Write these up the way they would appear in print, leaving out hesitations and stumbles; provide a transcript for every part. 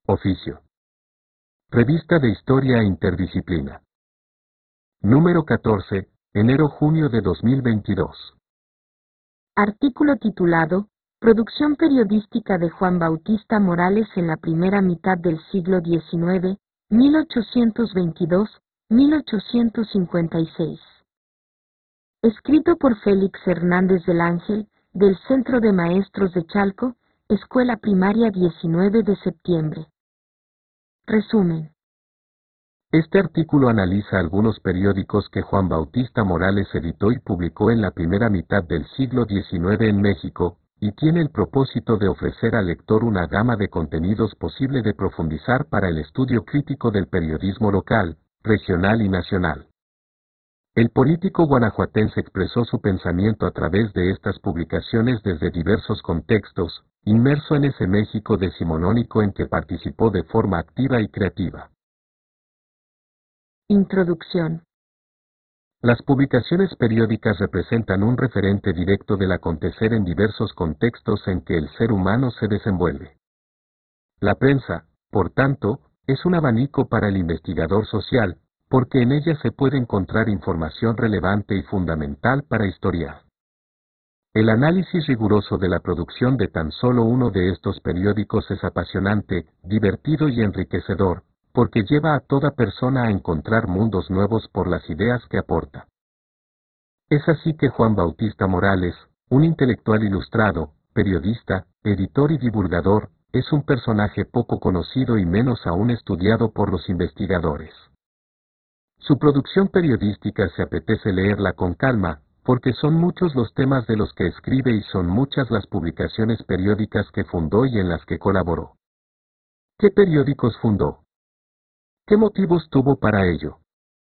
Oficio. Revista de Historia e Interdisciplina. Número 14, enero-junio de 2022. Artículo titulado Producción periodística de Juan Bautista Morales en la primera mitad del siglo XIX, 1822-1856. Escrito por Félix Hernández del Ángel, del Centro de Maestros de Chalco, Escuela Primaria 19 de septiembre. Resumen. Este artículo analiza algunos periódicos que Juan Bautista Morales editó y publicó en la primera mitad del siglo XIX en México, y tiene el propósito de ofrecer al lector una gama de contenidos posible de profundizar para el estudio crítico del periodismo local, regional y nacional. El político guanajuatense expresó su pensamiento a través de estas publicaciones desde diversos contextos, inmerso en ese México decimonónico en que participó de forma activa y creativa. Introducción. Las publicaciones periódicas representan un referente directo del acontecer en diversos contextos en que el ser humano se desenvuelve. La prensa, por tanto, es un abanico para el investigador social, porque en ella se puede encontrar información relevante y fundamental para historiar. El análisis riguroso de la producción de tan solo uno de estos periódicos es apasionante, divertido y enriquecedor, porque lleva a toda persona a encontrar mundos nuevos por las ideas que aporta. Es así que Juan Bautista Morales, un intelectual ilustrado, periodista, editor y divulgador, es un personaje poco conocido y menos aún estudiado por los investigadores. Su producción periodística se apetece leerla con calma, porque son muchos los temas de los que escribe y son muchas las publicaciones periódicas que fundó y en las que colaboró. ¿Qué periódicos fundó? ¿Qué motivos tuvo para ello?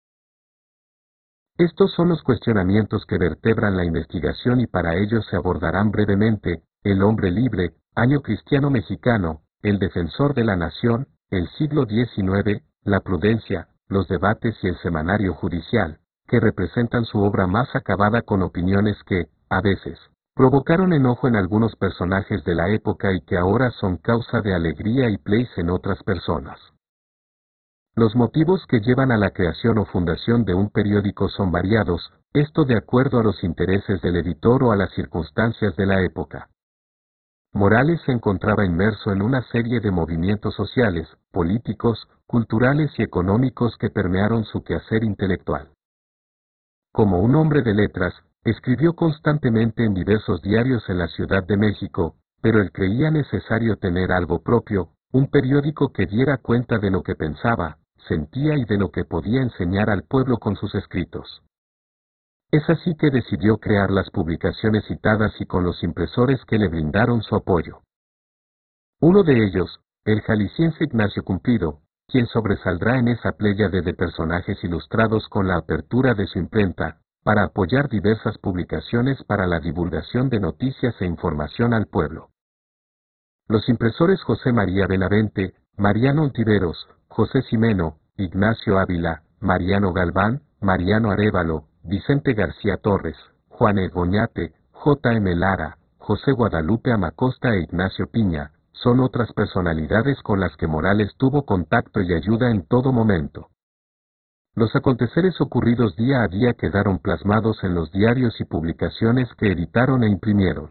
Estos son los cuestionamientos que vertebran la investigación y para ello se abordarán brevemente: El hombre libre, Año cristiano mexicano, El defensor de la nación, el siglo XIX, La prudencia, los debates y el semanario judicial, que representan su obra más acabada con opiniones que, a veces, provocaron enojo en algunos personajes de la época y que ahora son causa de alegría y plays en otras personas. Los motivos que llevan a la creación o fundación de un periódico son variados, esto de acuerdo a los intereses del editor o a las circunstancias de la época. Morales se encontraba inmerso en una serie de movimientos sociales, políticos, culturales y económicos que permearon su quehacer intelectual. Como un hombre de letras, escribió constantemente en diversos diarios en la Ciudad de México, pero él creía necesario tener algo propio, un periódico que diera cuenta de lo que pensaba, sentía y de lo que podía enseñar al pueblo con sus escritos. Es así que decidió crear las publicaciones citadas y con los impresores que le brindaron su apoyo. Uno de ellos, el jalisciense Ignacio Cumplido, quien sobresaldrá en esa pléyade de personajes ilustrados con la apertura de su imprenta, para apoyar diversas publicaciones para la divulgación de noticias e información al pueblo. Los impresores José María Benavente, Mariano Ontiveros, José Ximeno, Ignacio Ávila, Mariano Galván, Mariano Arévalo, Vicente García Torres, Juan Egoñate, J. M. Lara, José Guadalupe Amacosta e Ignacio Piña, son otras personalidades con las que Morales tuvo contacto y ayuda en todo momento. Los aconteceres ocurridos día a día quedaron plasmados en los diarios y publicaciones que editaron e imprimieron.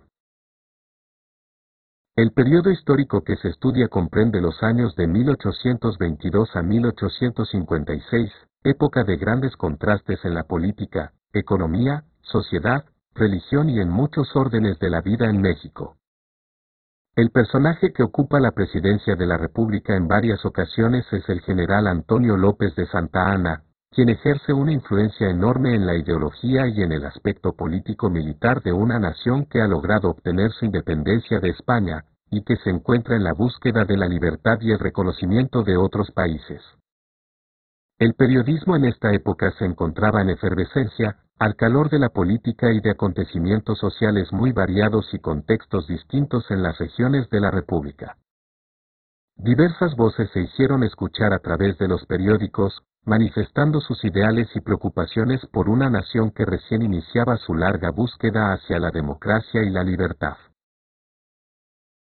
El periodo histórico que se estudia comprende los años de 1822 a 1856, época de grandes contrastes en la política, economía, sociedad, religión y en muchos órdenes de la vida en México. El personaje que ocupa la presidencia de la República en varias ocasiones es el general Antonio López de Santa Anna, quien ejerce una influencia enorme en la ideología y en el aspecto político-militar de una nación que ha logrado obtener su independencia de España, y que se encuentra en la búsqueda de la libertad y el reconocimiento de otros países. El periodismo en esta época se encontraba en efervescencia, al calor de la política y de acontecimientos sociales muy variados y contextos distintos en las regiones de la República. Diversas voces se hicieron escuchar a través de los periódicos, manifestando sus ideales y preocupaciones por una nación que recién iniciaba su larga búsqueda hacia la democracia y la libertad.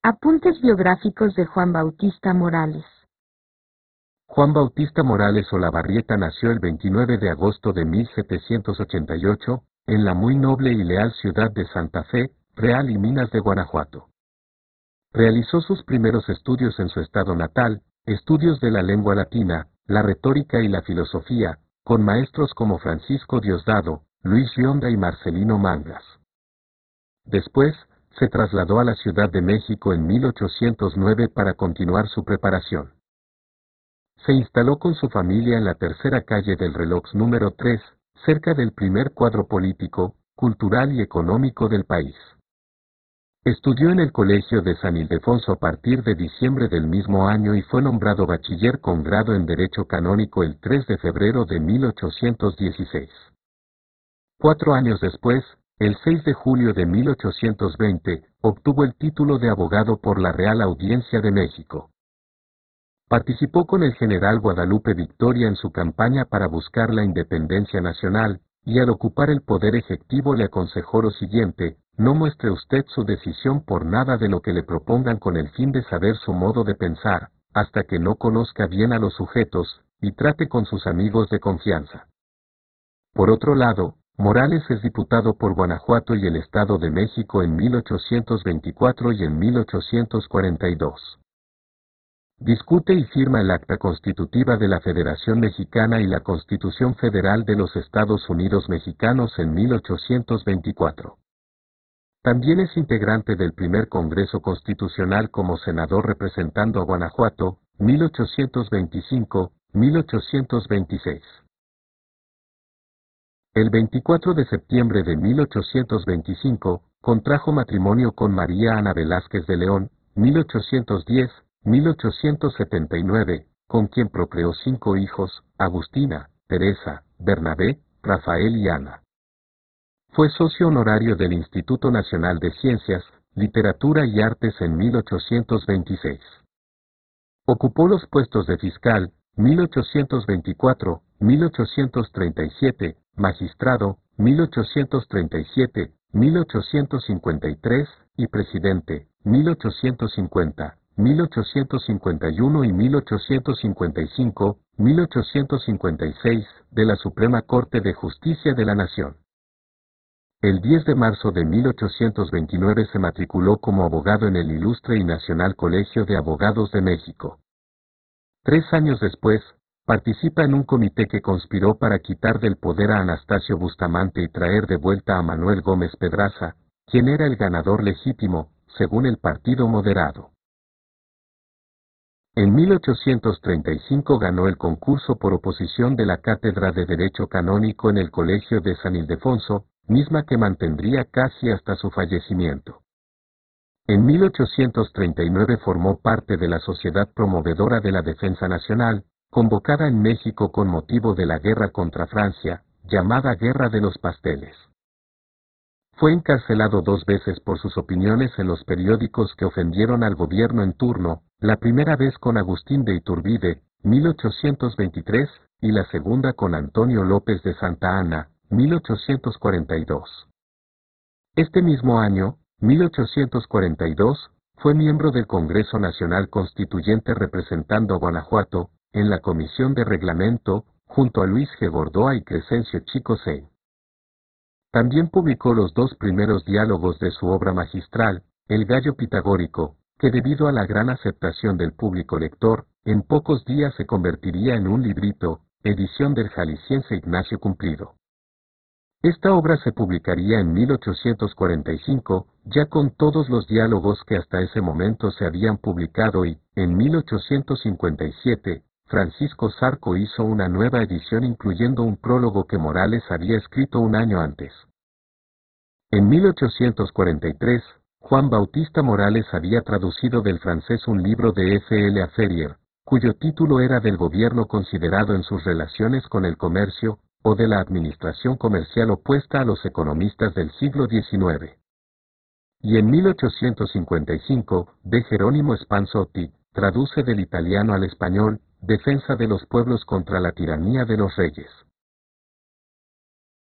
Apuntes biográficos de Juan Bautista Morales. Juan Bautista Morales Olavarrieta nació el 29 de agosto de 1788, en la muy noble y leal ciudad de Santa Fe, Real y Minas de Guanajuato. Realizó sus primeros estudios en su estado natal, estudios de la lengua latina, la retórica y la filosofía, con maestros como Francisco Diosdado, Luis Gionda y Marcelino Mangas. Después, se trasladó a la Ciudad de México en 1809 para continuar su preparación. Se instaló con su familia en la tercera calle del Reloj número 3, cerca del primer cuadro político, cultural y económico del país. Estudió en el Colegio de San Ildefonso a partir de diciembre del mismo año y fue nombrado bachiller con grado en Derecho Canónico el 3 de febrero de 1816. 4 años después, el 6 de julio de 1820, obtuvo el título de abogado por la Real Audiencia de México. Participó con el general Guadalupe Victoria en su campaña para buscar la independencia nacional, y al ocupar el poder ejecutivo le aconsejó lo siguiente: no muestre usted su decisión por nada de lo que le propongan con el fin de saber su modo de pensar, hasta que no conozca bien a los sujetos, y trate con sus amigos de confianza. Por otro lado, Morales es diputado por Guanajuato y el Estado de México en 1824 y en 1842. Discute y firma el Acta Constitutiva de la Federación Mexicana y la Constitución Federal de los Estados Unidos Mexicanos en 1824. También es integrante del primer Congreso Constitucional como senador representando a Guanajuato, 1825-1826. El 24 de septiembre de 1825, contrajo matrimonio con María Ana Velázquez de León, 1810-1879, con quien procreó 5 hijos: Agustina, Teresa, Bernabé, Rafael y Ana. Fue socio honorario del Instituto Nacional de Ciencias, Literatura y Artes en 1826. Ocupó los puestos de fiscal, 1824, 1837, magistrado, 1837, 1853, y presidente, 1850, 1851 y 1855, 1856, de la Suprema Corte de Justicia de la Nación. El 10 de marzo de 1829 se matriculó como abogado en el Ilustre y Nacional Colegio de Abogados de México. 3 años después, participa en un comité que conspiró para quitar del poder a Anastasio Bustamante y traer de vuelta a Manuel Gómez Pedraza, quien era el ganador legítimo, según el Partido Moderado. En 1835 ganó el concurso por oposición de la Cátedra de Derecho Canónico en el Colegio de San Ildefonso, misma que mantendría casi hasta su fallecimiento. En 1839 formó parte de la Sociedad Promovedora de la Defensa Nacional, convocada en México con motivo de la guerra contra Francia, llamada Guerra de los Pasteles. Fue encarcelado 2 veces por sus opiniones en los periódicos que ofendieron al gobierno en turno, la primera vez con Agustín de Iturbide, 1823, y la segunda con Antonio López de Santa Anna, 1842. Este mismo año, 1842, fue miembro del Congreso Nacional Constituyente representando a Guanajuato, en la Comisión de Reglamento, junto a Luis G. Gordoa y Crescencio Chico Sein. También publicó los 2 primeros diálogos de su obra magistral, El Gallo Pitagórico, que debido a la gran aceptación del público lector, en pocos días se convertiría en un librito, edición del jalisciense Ignacio Cumplido. Esta obra se publicaría en 1845, ya con todos los diálogos que hasta ese momento se habían publicado y, en 1857, Francisco Zarco hizo una nueva edición incluyendo un prólogo que Morales había escrito un año antes. En 1843, Juan Bautista Morales había traducido del francés un libro de F. L. Ferrier, cuyo título era Del gobierno considerado en sus relaciones con el comercio, o de la administración comercial opuesta a los economistas del siglo XIX. Y en 1855, de Jerónimo Spanzotti, traduce del italiano al español, Defensa de los pueblos contra la tiranía de los reyes.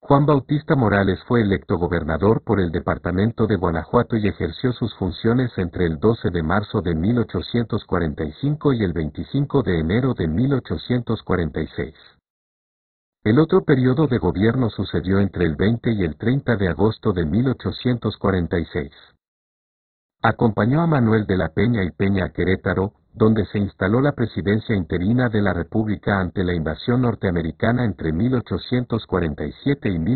Juan Bautista Morales fue electo gobernador por el departamento de Guanajuato y ejerció sus funciones entre el 12 de marzo de 1845 y el 25 de enero de 1846. El otro periodo de gobierno sucedió entre el 20 y el 30 de agosto de 1846. Acompañó a Manuel de la Peña y Peña a Querétaro, donde se instaló la presidencia interina de la República ante la invasión norteamericana entre 1847 y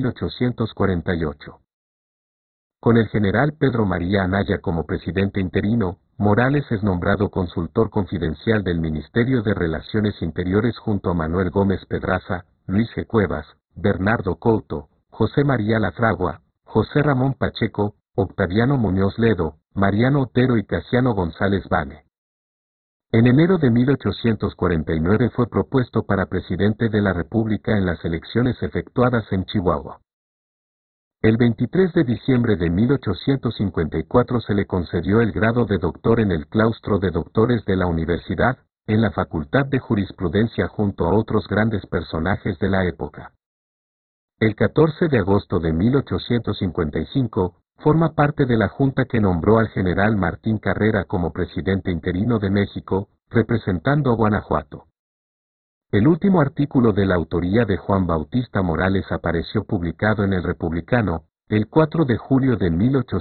1848. Con el general Pedro María Anaya como presidente interino, Morales es nombrado consultor confidencial del Ministerio de Relaciones Interiores junto a Manuel Gómez Pedraza, Luis G. Cuevas, Bernardo Couto, José María Lafragua, José Ramón Pacheco, Octaviano Muñoz Ledo, Mariano Otero y Casiano González Bane. En enero de 1849 fue propuesto para presidente de la República en las elecciones efectuadas en Chihuahua. El 23 de diciembre de 1854 se le concedió el grado de doctor en el claustro de doctores de la universidad, en la Facultad de Jurisprudencia junto a otros grandes personajes de la época. El 14 de agosto de 1855, forma parte de la junta que nombró al general Martín Carrera como presidente interino de México, representando a Guanajuato. El último artículo de la autoría de Juan Bautista Morales apareció publicado en El Republicano, el 4 de julio de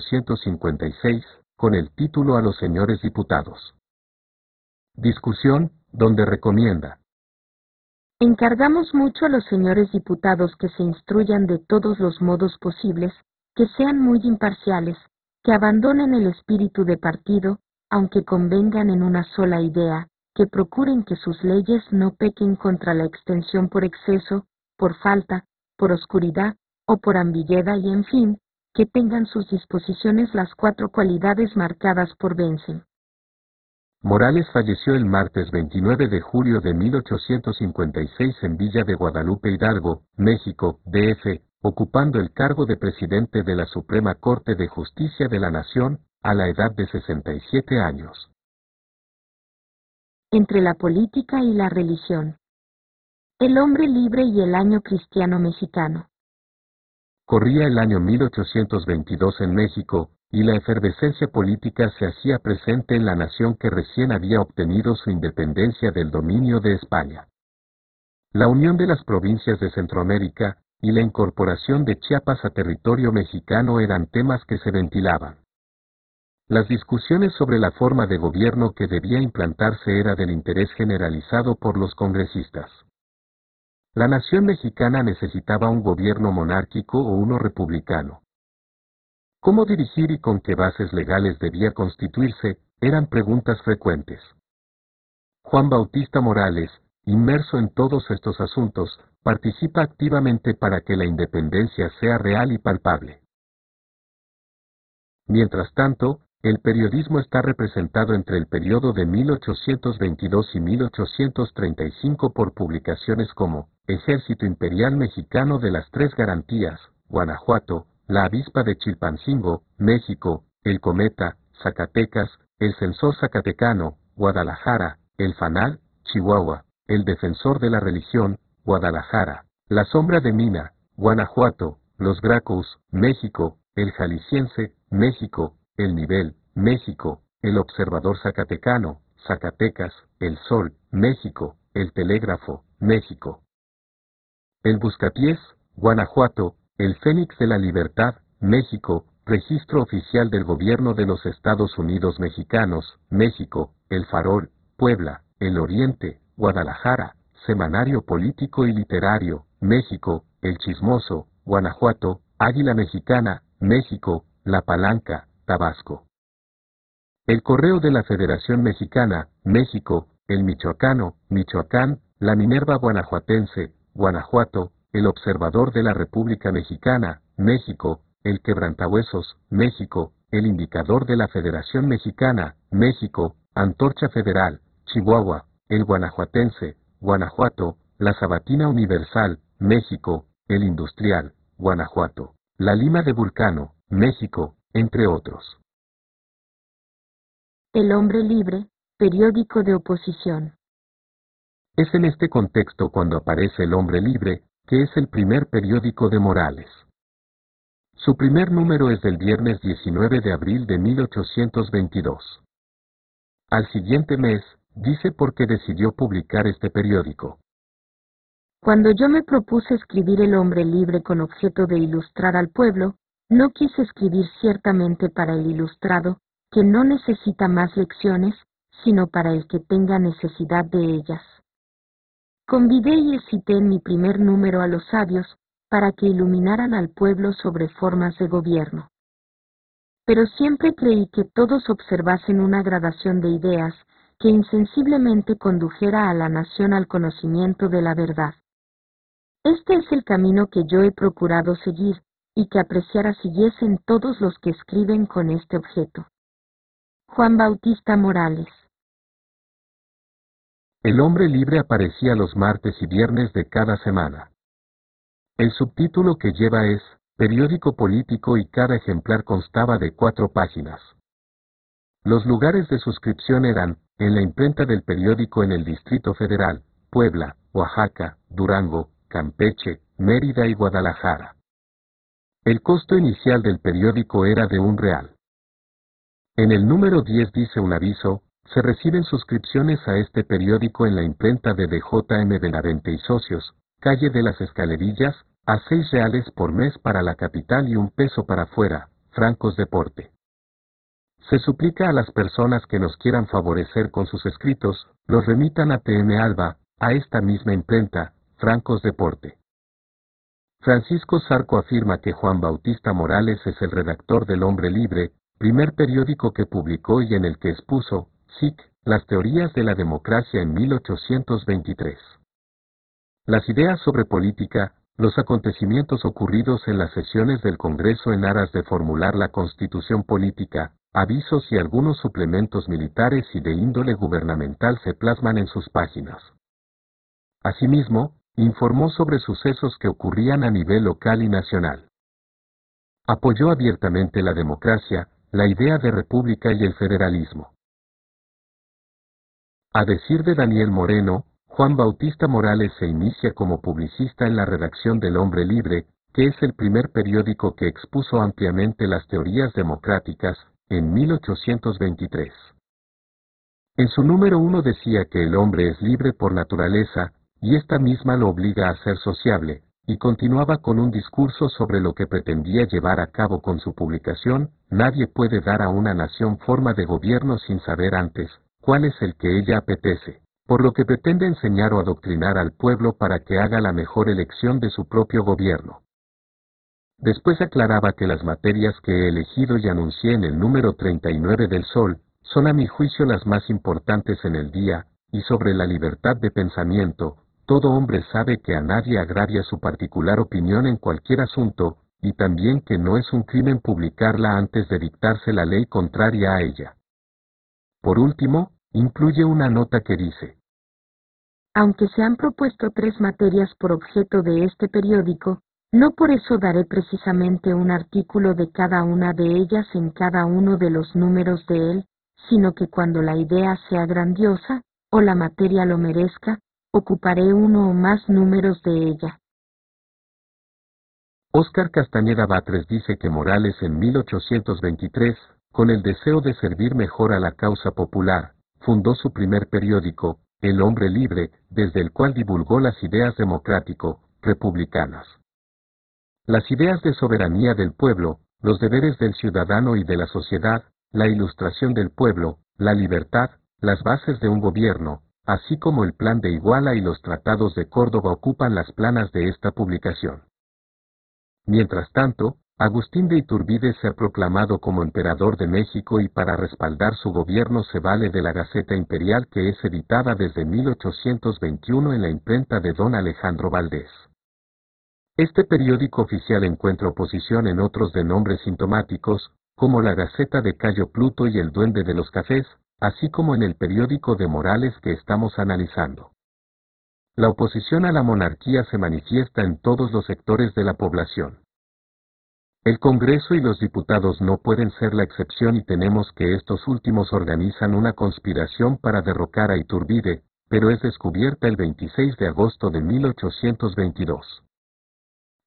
1856, con el título A los señores diputados. Discusión, donde recomienda. Encargamos mucho a los señores diputados que se instruyan de todos los modos posibles, que sean muy imparciales, que abandonen el espíritu de partido, aunque convengan en una sola idea, que procuren que sus leyes no pequen contra la extensión por exceso, por falta, por oscuridad, o por ambigüedad y en fin, que tengan sus disposiciones las 4 cualidades marcadas por Benson. Morales falleció el martes 29 de julio de 1856 en Villa de Guadalupe Hidalgo, México, DF, ocupando el cargo de presidente de la Suprema Corte de Justicia de la Nación, a la edad de 67 años. Entre la política y la religión. El hombre libre y el año cristiano mexicano. Corría el año 1822 en México, y la efervescencia política se hacía presente en la nación que recién había obtenido su independencia del dominio de España. La unión de las provincias de Centroamérica, y la incorporación de Chiapas a territorio mexicano eran temas que se ventilaban. Las discusiones sobre la forma de gobierno que debía implantarse era del interés generalizado por los congresistas. La nación mexicana necesitaba un gobierno monárquico o uno republicano. ¿Cómo dirigir y con qué bases legales debía constituirse? Eran preguntas frecuentes. Juan Bautista Morales, inmerso en todos estos asuntos, participa activamente para que la independencia sea real y palpable. Mientras tanto, el periodismo está representado entre el periodo de 1822 y 1835 por publicaciones como Ejército Imperial Mexicano de las Tres Garantías, Guanajuato, La Avispa de Chilpancingo, México, El Cometa, Zacatecas, El Censor Zacatecano, Guadalajara, El Fanal, Chihuahua, El Defensor de la Religión, Guadalajara, La Sombra de Mina, Guanajuato, Los Gracos, México, El Jalisciense, México, El Nivel, México, El Observador Zacatecano, Zacatecas, El Sol, México, El Telégrafo, México. El Buscapiés, Guanajuato, El Fénix de la Libertad, México, Registro Oficial del Gobierno de los Estados Unidos Mexicanos, México, El Farol, Puebla, El Oriente, Guadalajara, Semanario Político y Literario, México, El Chismoso, Guanajuato, Águila Mexicana, México, La Palanca, Tabasco. El Correo de la Federación Mexicana, México, El Michoacano, Michoacán, La Minerva Guanajuatense, Guanajuato, El Observador de la República Mexicana, México, El Quebrantahuesos, México, El Indicador de la Federación Mexicana, México, Antorcha Federal, Chihuahua, El Guanajuatense, Guanajuato, La Sabatina Universal, México, El Industrial, Guanajuato, La Lima de Vulcano, México, entre otros. El hombre libre, periódico de oposición. Es en este contexto cuando aparece El Hombre Libre, que es el primer periódico de Morales. Su primer número es del viernes 19 de abril de 1822. Al siguiente mes, dice por qué decidió publicar este periódico. Cuando yo me propuse escribir El hombre libre con objeto de ilustrar al pueblo, no quise escribir ciertamente para el ilustrado, que no necesita más lecciones, sino para el que tenga necesidad de ellas. Convidé y excité en mi primer número a los sabios, para que iluminaran al pueblo sobre formas de gobierno. Pero siempre creí que todos observasen una gradación de ideas que insensiblemente condujera a la nación al conocimiento de la verdad. Este es el camino que yo he procurado seguir, y que apreciara siguiesen todos los que escriben con este objeto. Juan Bautista Morales. El hombre libre aparecía los martes y viernes de cada semana. El subtítulo que lleva es Periódico Político y cada ejemplar constaba de 4 páginas. Los lugares de suscripción eran, en la imprenta del periódico en el Distrito Federal, Puebla, Oaxaca, Durango, Campeche, Mérida y Guadalajara. El costo inicial del periódico era de $1. En el número 10 dice un aviso, se reciben suscripciones a este periódico en la imprenta de D.J.M. Benavente y Socios, calle de las Escalerillas, a $6 por mes para la capital y $1 para fuera, francos de porte. Se suplica a las personas que nos quieran favorecer con sus escritos, los remitan a T.M. Alba, a esta misma imprenta, francos de porte. Francisco Zarco afirma que Juan Bautista Morales es el redactor del Hombre Libre, primer periódico que publicó y en el que expuso, SIC, las teorías de la democracia en 1823. Las ideas sobre política, los acontecimientos ocurridos en las sesiones del Congreso en aras de formular la Constitución política, avisos y algunos suplementos militares y de índole gubernamental se plasman en sus páginas. Asimismo, informó sobre sucesos que ocurrían a nivel local y nacional. Apoyó abiertamente la democracia, la idea de república y el federalismo. A decir de Daniel Moreno, Juan Bautista Morales se inicia como publicista en la redacción del Hombre Libre, que es el primer periódico que expuso ampliamente las teorías democráticas, en 1823. En su número 1 decía que el hombre es libre por naturaleza, y esta misma lo obliga a ser sociable, y continuaba con un discurso sobre lo que pretendía llevar a cabo con su publicación, nadie puede dar a una nación forma de gobierno sin saber antes, cuál es el que ella apetece, por lo que pretende enseñar o adoctrinar al pueblo para que haga la mejor elección de su propio gobierno. Después aclaraba que las materias que he elegido y anuncié en el número 39 del Sol, son a mi juicio las más importantes en el día, y sobre la libertad de pensamiento, todo hombre sabe que a nadie agravia su particular opinión en cualquier asunto, y también que no es un crimen publicarla antes de dictarse la ley contraria a ella. Por último, incluye una nota que dice: Aunque se han propuesto 3 materias por objeto de este periódico, no por eso daré precisamente un artículo de cada una de ellas en cada uno de los números de él, sino que cuando la idea sea grandiosa, o la materia lo merezca, ocuparé 1 o más números de ella. Óscar Castañeda Batres dice que Morales en 1823, con el deseo de servir mejor a la causa popular, fundó su primer periódico, El Hombre Libre, desde el cual divulgó las ideas democrático-republicanas. Las ideas de soberanía del pueblo, los deberes del ciudadano y de la sociedad, la ilustración del pueblo, la libertad, las bases de un gobierno, así como el Plan de Iguala y los Tratados de Córdoba ocupan las planas de esta publicación. Mientras tanto, Agustín de Iturbide se ha proclamado como emperador de México y para respaldar su gobierno se vale de la Gaceta Imperial que es editada desde 1821 en la imprenta de don Alejandro Valdés. Este periódico oficial encuentra oposición en otros de nombres sintomáticos, como la Gaceta de Cayo Pluto y el Duende de los Cafés, así como en el periódico de Morales que estamos analizando. La oposición a la monarquía se manifiesta en todos los sectores de la población. El Congreso y los diputados no pueden ser la excepción y tenemos que estos últimos organizan una conspiración para derrocar a Iturbide, pero es descubierta el 26 de agosto de 1822.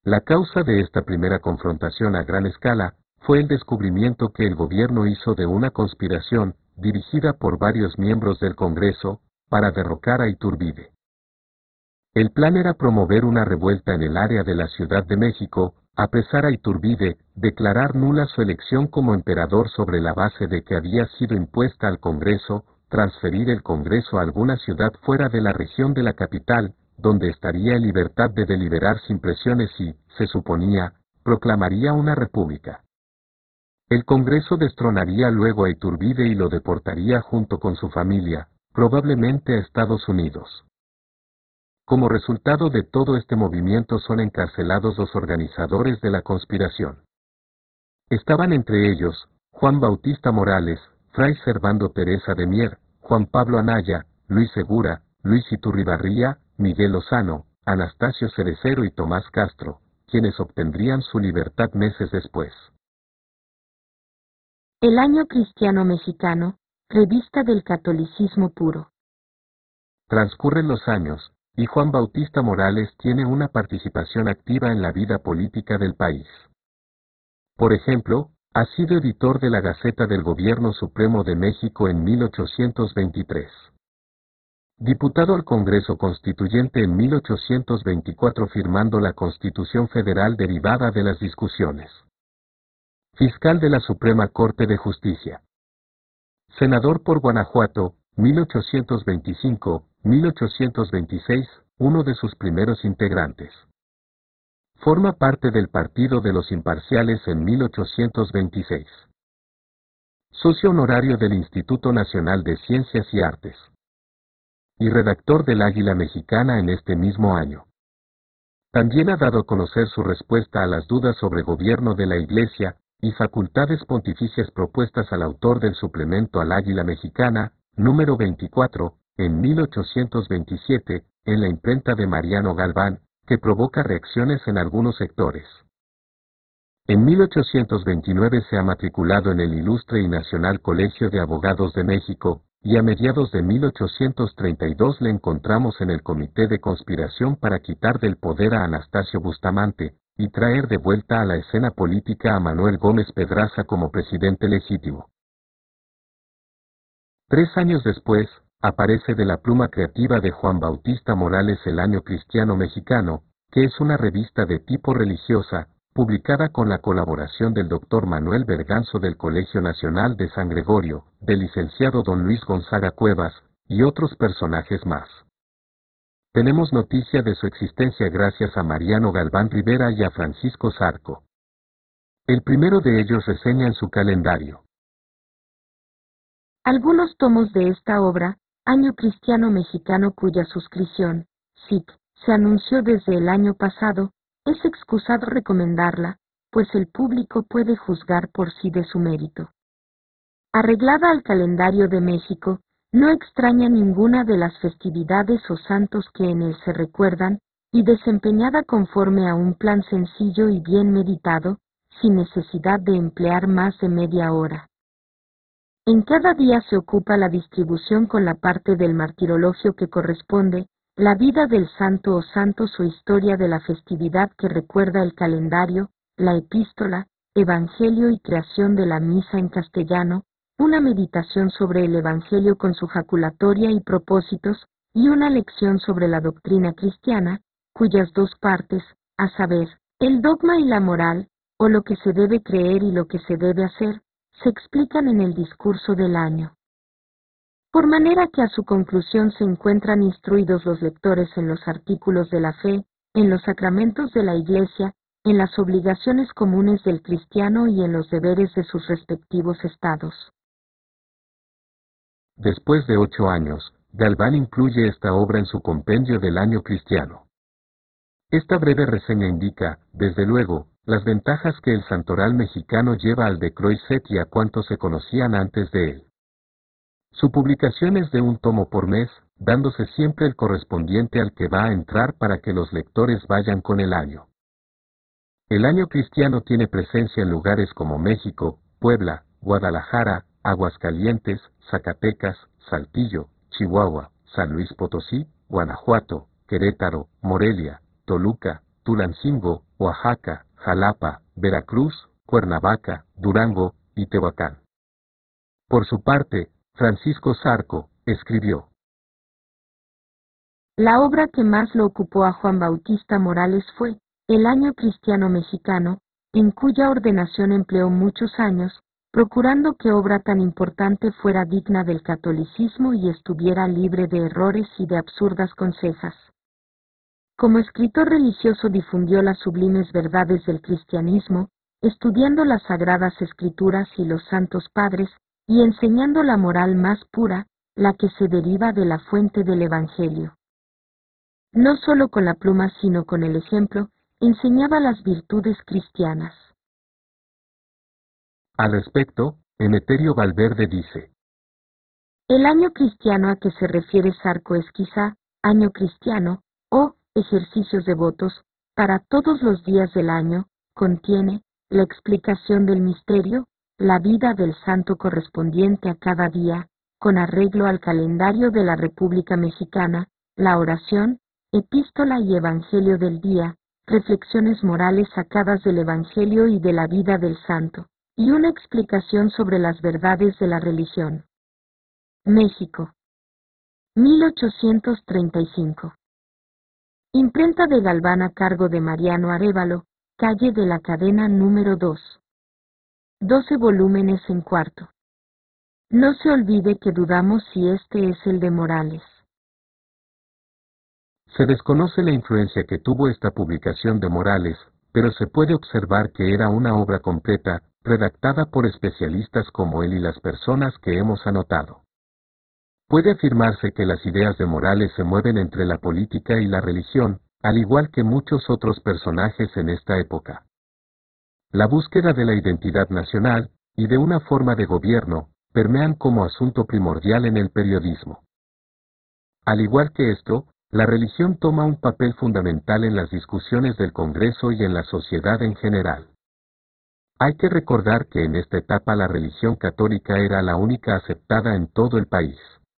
La causa de esta primera confrontación a gran escala fue el descubrimiento que el gobierno hizo de una conspiración, dirigida por varios miembros del Congreso, para derrocar a Iturbide. El plan era promover una revuelta en el área de la Ciudad de México, apresar a Iturbide, declarar nula su elección como emperador sobre la base de que había sido impuesta al Congreso, transferir el Congreso a alguna ciudad fuera de la región de la capital, donde estaría en libertad de deliberar sin presiones y, se suponía, proclamaría una república. El Congreso destronaría luego a Iturbide y lo deportaría junto con su familia, probablemente a Estados Unidos. Como resultado de todo este movimiento son encarcelados los organizadores de la conspiración. Estaban entre ellos, Juan Bautista Morales, Fray Servando Teresa de Mier, Juan Pablo Anaya, Luis Segura, Luis Iturribarría, Miguel Lozano, Anastasio Cerecero y Tomás Castro, quienes obtendrían su libertad meses después. El Año Cristiano Mexicano, revista del catolicismo puro. Transcurren los años, y Juan Bautista Morales tiene una participación activa en la vida política del país. Por ejemplo, ha sido editor de la Gaceta del Gobierno Supremo de México en 1823. Diputado al Congreso Constituyente en 1824 firmando la Constitución Federal derivada de las discusiones. Fiscal de la Suprema Corte de Justicia. Senador por Guanajuato, 1825-1826, uno de sus primeros integrantes. Forma parte del Partido de los Imparciales en 1826. Socio honorario del Instituto Nacional de Ciencias y Artes. Y redactor del Águila Mexicana en este mismo año. También ha dado a conocer su respuesta a las dudas sobre gobierno de la Iglesia y facultades pontificias propuestas al autor del suplemento al Águila Mexicana, número 24, en 1827, en la imprenta de Mariano Galván, que provoca reacciones en algunos sectores. En 1829 se ha matriculado en el Ilustre y Nacional Colegio de Abogados de México, y a mediados de 1832 le encontramos en el Comité de Conspiración para quitar del poder a Anastasio Bustamante, y traer de vuelta a la escena política a Manuel Gómez Pedraza como presidente legítimo. 3 años después, aparece de la pluma creativa de Juan Bautista Morales el Año Cristiano Mexicano, que es una revista de tipo religiosa, publicada con la colaboración del Dr. Manuel Berganzo del Colegio Nacional de San Gregorio, del licenciado don Luis Gonzaga Cuevas, y otros personajes más. Tenemos noticia de su existencia gracias a Mariano Galván Rivera y a Francisco Zarco. El primero de ellos reseña en su calendario. Algunos tomos de esta obra, Año Cristiano Mexicano cuya suscripción, SIC, se anunció desde el año pasado, es excusado recomendarla, pues el público puede juzgar por sí de su mérito. Arreglada al calendario de México, no extraña ninguna de las festividades o santos que en él se recuerdan, y desempeñada conforme a un plan sencillo y bien meditado, sin necesidad de emplear más de media hora. En cada día se ocupa la distribución con la parte del martirologio que corresponde, la vida del santo o santos o historia de la festividad que recuerda el calendario, la epístola, evangelio y creación de la misa en castellano, una meditación sobre el Evangelio con su jaculatoria y propósitos, y una lección sobre la doctrina cristiana, cuyas dos partes, a saber, el dogma y la moral, o lo que se debe creer y lo que se debe hacer, se explican en el discurso del año. Por manera que a su conclusión se encuentran instruidos los lectores en los artículos de la fe, en los sacramentos de la Iglesia, en las obligaciones comunes del cristiano y en los deberes de sus respectivos estados. Después de 8 años, Galván incluye esta obra en su compendio del Año Cristiano. Esta breve reseña indica, desde luego, las ventajas que el santoral mexicano lleva al de Croiset y a cuantos se conocían antes de él. Su publicación es de un tomo por mes, dándose siempre el correspondiente al que va a entrar para que los lectores vayan con el año. El Año Cristiano tiene presencia en lugares como México, Puebla, Guadalajara, Aguascalientes, Zacatecas, Saltillo, Chihuahua, San Luis Potosí, Guanajuato, Querétaro, Morelia, Toluca, Tulancingo, Oaxaca, Jalapa, Veracruz, Cuernavaca, Durango y Tehuacán. Por su parte, Francisco Zarco escribió: La obra que más lo ocupó a Juan Bautista Morales fue El Año Cristiano Mexicano, en cuya ordenación empleó muchos años, procurando que obra tan importante fuera digna del catolicismo y estuviera libre de errores y de absurdas consejas. Como escritor religioso difundió las sublimes verdades del cristianismo, estudiando las sagradas escrituras y los santos padres, y enseñando la moral más pura, la que se deriva de la fuente del Evangelio. No solo con la pluma sino con el ejemplo, enseñaba las virtudes cristianas. Al respecto, Emeterio Valverde dice: El año cristiano a que se refiere Zarco es quizá año cristiano, o ejercicios devotos, para todos los días del año, contiene la explicación del misterio, la vida del santo correspondiente a cada día, con arreglo al calendario de la República Mexicana, la oración, epístola y evangelio del día, reflexiones morales sacadas del evangelio y de la vida del santo, y una explicación sobre las verdades de la religión. México. 1835. Imprenta de Galván a cargo de Mariano Arévalo, calle de la Cadena número 2. 12 volúmenes en cuarto. No se olvide que dudamos si este es el de Morales. Se desconoce la influencia que tuvo esta publicación de Morales, pero se puede observar que era una obra completa, redactada por especialistas como él y las personas que hemos anotado. Puede afirmarse que las ideas de Morales se mueven entre la política y la religión, al igual que muchos otros personajes en esta época. La búsqueda de la identidad nacional, y de una forma de gobierno, permean como asunto primordial en el periodismo. Al igual que esto, la religión toma un papel fundamental en las discusiones del Congreso y en la sociedad en general. Hay que recordar que en esta etapa la religión católica era la única aceptada en todo el país.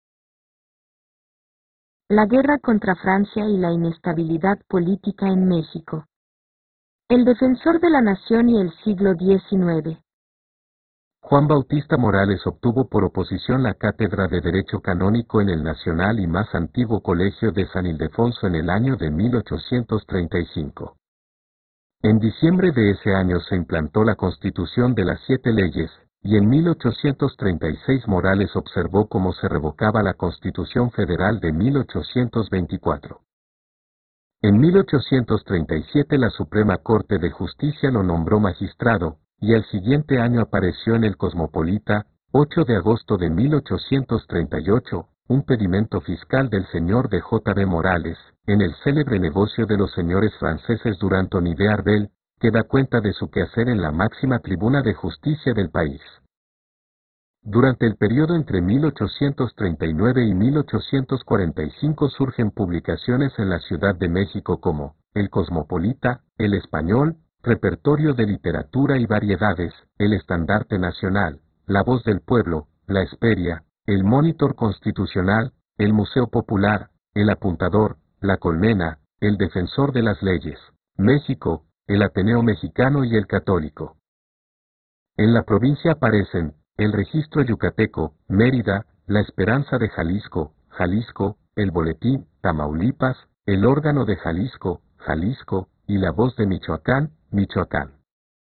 La guerra contra Francia y la inestabilidad política en México. El defensor de la nación y el siglo XIX. Juan Bautista Morales obtuvo por oposición la cátedra de Derecho Canónico en el nacional y más antiguo colegio de San Ildefonso en el año de 1835. En diciembre de ese año se implantó la Constitución de las 7 leyes, y en 1836 Morales observó cómo se revocaba la Constitución Federal de 1824. En 1837 la Suprema Corte de Justicia lo nombró magistrado, y al siguiente año apareció en el Cosmopolita, 8 de agosto de 1838, un pedimento fiscal del señor de J. B. Morales, en el célebre negocio de los señores franceses Duranton de Arbel, que da cuenta de su quehacer en la máxima tribuna de justicia del país. Durante el periodo entre 1839 y 1845 surgen publicaciones en la Ciudad de México como El Cosmopolita, El Español, Repertorio de Literatura y Variedades, El Estandarte Nacional, La Voz del Pueblo, La Hesperia, El Monitor Constitucional, El Museo Popular, El Apuntador, La Colmena, El Defensor de las Leyes, México, El Ateneo Mexicano y El Católico. En la provincia aparecen El Registro Yucateco, Mérida, La Esperanza de Jalisco, Jalisco, El Boletín, Tamaulipas, El Órgano de Jalisco, Jalisco, y La Voz de Michoacán, Michoacán.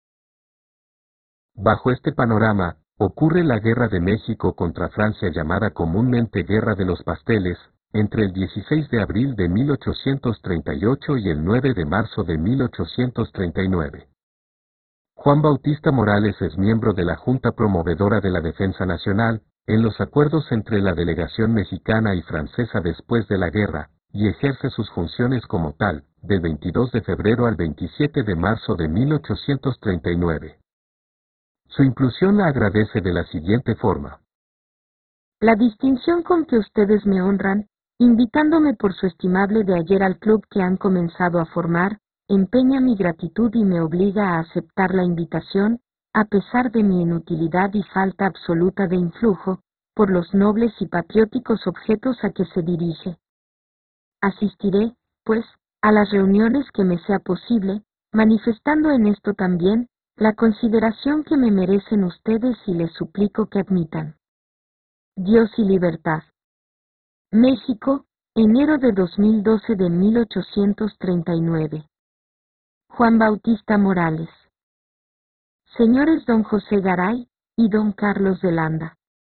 Bajo este panorama, ocurre la Guerra de México contra Francia llamada comúnmente Guerra de los Pasteles, entre el 16 de abril de 1838 y el 9 de marzo de 1839. Juan Bautista Morales es miembro de la Junta Promovedora de la Defensa Nacional, en los acuerdos entre la delegación mexicana y francesa después de la guerra, y ejerce sus funciones como tal, del 22 de febrero al 27 de marzo de 1839. Su inclusión la agradece de la siguiente forma. La distinción con que ustedes me honran, invitándome por su estimable de ayer al club que han comenzado a formar, empeña mi gratitud y me obliga a aceptar la invitación, a pesar de mi inutilidad y falta absoluta de influjo, por los nobles y patrióticos objetos a que se dirige. Asistiré, pues, a las reuniones que me sea posible, manifestando en esto también la consideración que me merecen ustedes y les suplico que admitan. Dios y libertad. México, enero de 2012 de 1839. Juan Bautista Morales. Señores don José Garay y don Carlos de Landa.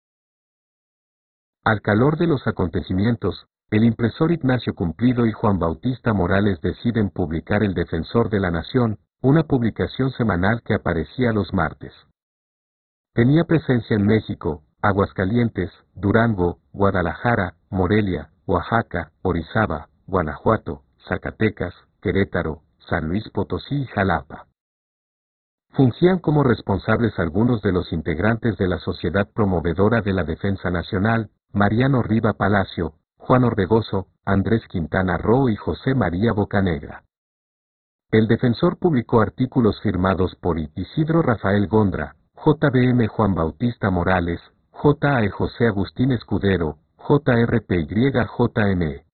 Al calor de los acontecimientos, el impresor Ignacio Cumplido y Juan Bautista Morales deciden publicar El Defensor de la Nación, una publicación semanal que aparecía los martes. Tenía presencia en México, Aguascalientes, Durango, Guadalajara, Morelia, Oaxaca, Orizaba, Guanajuato, Zacatecas, Querétaro, San Luis Potosí y Jalapa. Fungían como responsables algunos de los integrantes de la Sociedad Promovedora de la Defensa Nacional, Mariano Riva Palacio, Juan Orbegoso, Andrés Quintana Roo y José María Bocanegra. El Defensor publicó artículos firmados por Isidro Rafael Gondra, J.B.M. Juan Bautista Morales, J.A.E. José Agustín Escudero, J.R.P.Y.J.M.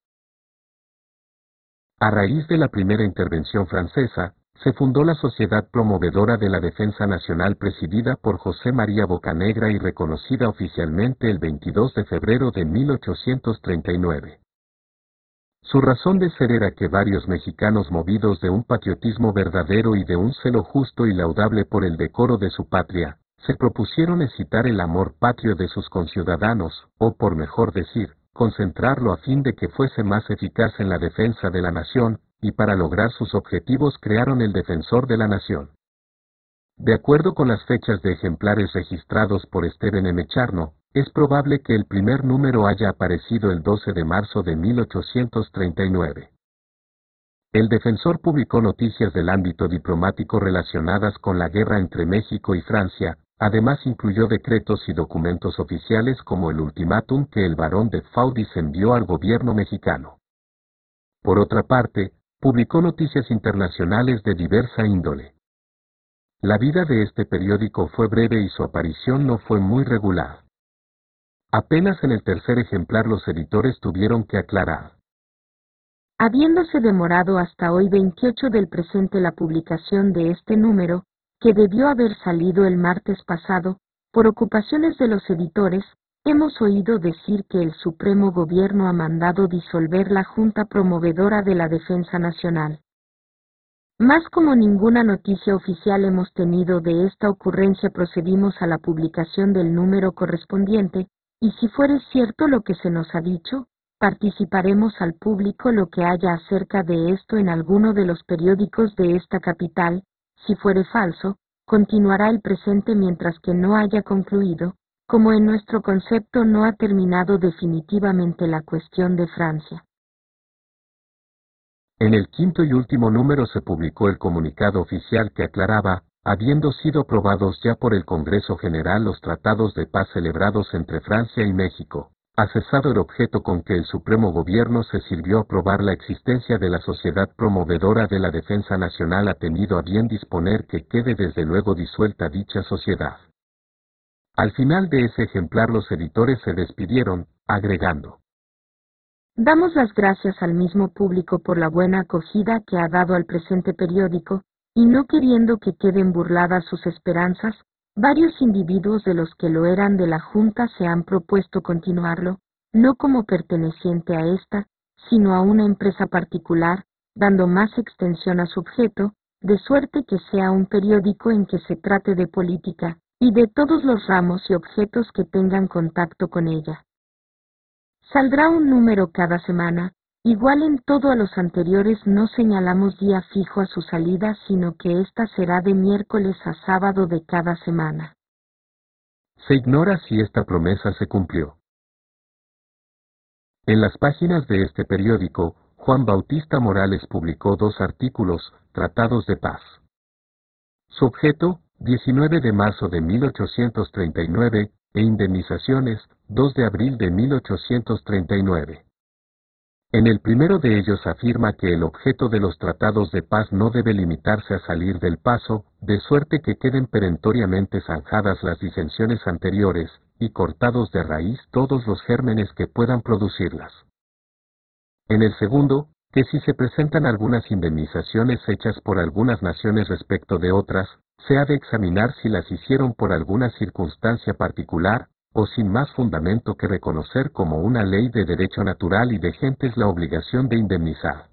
A raíz de la primera intervención francesa, se fundó la Sociedad Promovedora de la Defensa Nacional presidida por José María Bocanegra y reconocida oficialmente el 22 de febrero de 1839. Su razón de ser era que varios mexicanos movidos de un patriotismo verdadero y de un celo justo y laudable por el decoro de su patria, se propusieron excitar el amor patrio de sus conciudadanos, o por mejor decir, concentrarlo a fin de que fuese más eficaz en la defensa de la nación, y para lograr sus objetivos crearon el Defensor de la Nación. De acuerdo con las fechas de ejemplares registrados por Esteban M. Charno, es probable que el primer número haya aparecido el 12 de marzo de 1839. El Defensor publicó noticias del ámbito diplomático relacionadas con la guerra entre México y Francia, además incluyó decretos y documentos oficiales como el ultimátum que el barón de Faudis envió al gobierno mexicano. Por otra parte, publicó noticias internacionales de diversa índole. La vida de este periódico fue breve y su aparición no fue muy regular. Apenas en el tercer ejemplar los editores tuvieron que aclarar. Habiéndose demorado hasta hoy 28 del presente la publicación de este número, que debió haber salido el martes pasado, por ocupaciones de los editores, hemos oído decir que el Supremo Gobierno ha mandado disolver la Junta Promovedora de la Defensa Nacional. Mas como ninguna noticia oficial hemos tenido de esta ocurrencia procedimos a la publicación del número correspondiente, y si fuere cierto lo que se nos ha dicho, participaremos al público lo que haya acerca de esto en alguno de los periódicos de esta capital, si fuere falso, continuará el presente mientras que no haya concluido, como en nuestro concepto no ha terminado definitivamente la cuestión de Francia. En el quinto y último número se publicó el comunicado oficial que aclaraba, habiendo sido aprobados ya por el Congreso General los tratados de paz celebrados entre Francia y México, ha cesado el objeto con que el Supremo Gobierno se sirvió a aprobar la existencia de la Sociedad Promovedora de la Defensa Nacional ha tenido a bien disponer que quede desde luego disuelta dicha sociedad. Al final de ese ejemplar los editores se despidieron, agregando: Damos las gracias al mismo público por la buena acogida que ha dado al presente periódico, y no queriendo que queden burladas sus esperanzas, varios individuos de los que lo eran de la Junta se han propuesto continuarlo, no como perteneciente a esta, sino a una empresa particular, dando más extensión a su objeto, de suerte que sea un periódico en que se trate de política, y de todos los ramos y objetos que tengan contacto con ella. Saldrá un número cada semana, igual en todo a los anteriores no señalamos día fijo a su salida, sino que ésta será de miércoles a sábado de cada semana. Se ignora si esta promesa se cumplió. En las páginas de este periódico, Juan Bautista Morales publicó 2 artículos, tratados de paz. Su objeto, 19 de marzo de 1839, e indemnizaciones, 2 de abril de 1839. En el primero de ellos afirma que el objeto de los tratados de paz no debe limitarse a salir del paso, de suerte que queden perentoriamente zanjadas las disensiones anteriores, y cortados de raíz todos los gérmenes que puedan producirlas. En el segundo, que si se presentan algunas indemnizaciones hechas por algunas naciones respecto de otras, se ha de examinar si las hicieron por alguna circunstancia particular, o sin más fundamento que reconocer como una ley de derecho natural y de gentes la obligación de indemnizar.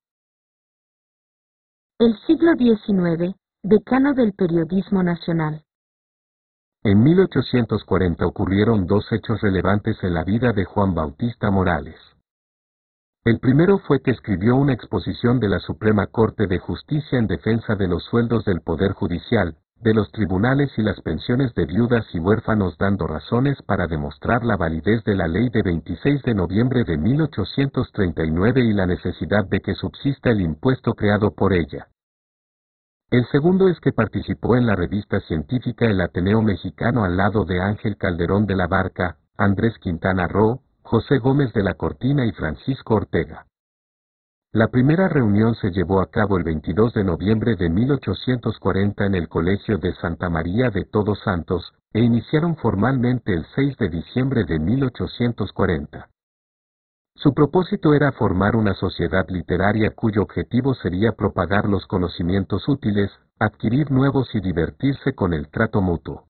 El siglo XIX, decano del periodismo nacional. En 1840 ocurrieron dos hechos relevantes en la vida de Juan Bautista Morales. El primero fue que escribió una exposición de la Suprema Corte de Justicia en defensa de los sueldos del Poder Judicial, de los tribunales y las pensiones de viudas y huérfanos, dando razones para demostrar la validez de la ley de 26 de noviembre de 1839 y la necesidad de que subsista el impuesto creado por ella. El segundo es que participó en la revista científica El Ateneo Mexicano al lado de Ángel Calderón de la Barca, Andrés Quintana Roo, José Gómez de la Cortina y Francisco Ortega. La primera reunión se llevó a cabo el 22 de noviembre de 1840 en el Colegio de Santa María de Todos Santos, e iniciaron formalmente el 6 de diciembre de 1840. Su propósito era formar una sociedad literaria cuyo objetivo sería propagar los conocimientos útiles, adquirir nuevos y divertirse con el trato mutuo.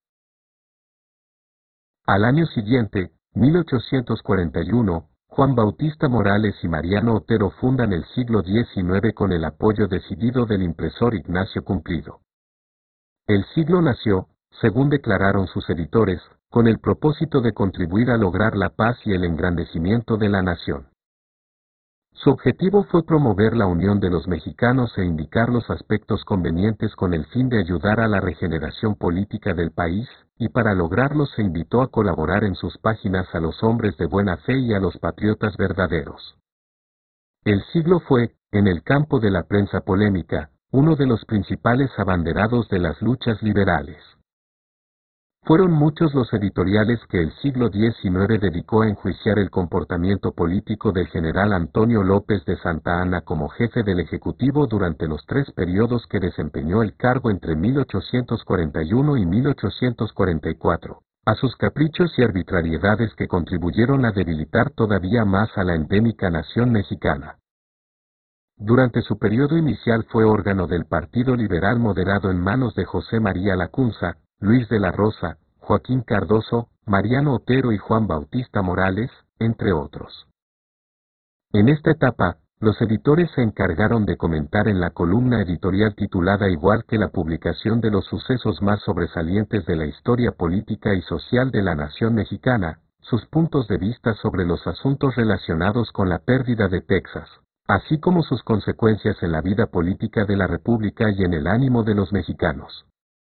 Al año siguiente, 1841, Juan Bautista Morales y Mariano Otero fundan el Siglo XIX con el apoyo decidido del impresor Ignacio Cumplido. El Siglo nació, según declararon sus editores, con el propósito de contribuir a lograr la paz y el engrandecimiento de la nación. Su objetivo fue promover la unión de los mexicanos e indicar los aspectos convenientes con el fin de ayudar a la regeneración política del país, y para lograrlo se invitó a colaborar en sus páginas a los hombres de buena fe y a los patriotas verdaderos. El Siglo fue, en el campo de la prensa polémica, uno de los principales abanderados de las luchas liberales. Fueron muchos los editoriales que el siglo XIX dedicó a enjuiciar el comportamiento político del general Antonio López de Santa Anna como jefe del Ejecutivo durante los 3 periodos que desempeñó el cargo entre 1841 y 1844, a sus caprichos y arbitrariedades que contribuyeron a debilitar todavía más a la endémica nación mexicana. Durante su periodo inicial fue órgano del Partido Liberal Moderado en manos de José María Lacunza, Luis de la Rosa, Joaquín Cardoso, Mariano Otero y Juan Bautista Morales, entre otros. En esta etapa, los editores se encargaron de comentar en la columna editorial titulada igual que la publicación de los sucesos más sobresalientes de la historia política y social de la nación mexicana, sus puntos de vista sobre los asuntos relacionados con la pérdida de Texas, así como sus consecuencias en la vida política de la República y en el ánimo de los mexicanos.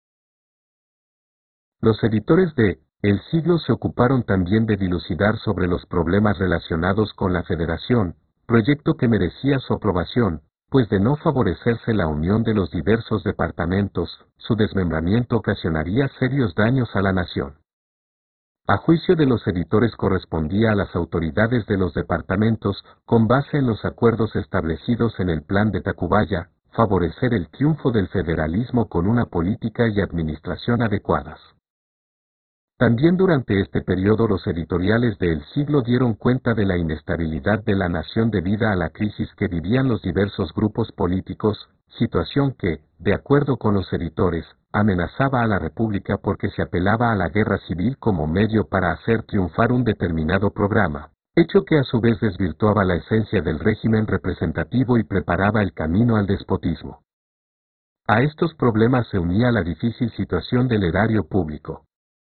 Los editores de El Siglo se ocuparon también de dilucidar sobre los problemas relacionados con la Federación, proyecto que merecía su aprobación, pues de no favorecerse la unión de los diversos departamentos, su desmembramiento ocasionaría serios daños a la nación. A juicio de los editores correspondía a las autoridades de los departamentos, con base en los acuerdos establecidos en el Plan de Tacubaya, favorecer el triunfo del federalismo con una política y administración adecuadas. También durante este periodo los editoriales de El Siglo dieron cuenta de la inestabilidad de la nación debido a la crisis que vivían los diversos grupos políticos, situación que, de acuerdo con los editores, amenazaba a la República porque se apelaba a la guerra civil como medio para hacer triunfar un determinado programa, hecho que a su vez desvirtuaba la esencia del régimen representativo y preparaba el camino al despotismo. A estos problemas se unía la difícil situación del erario público.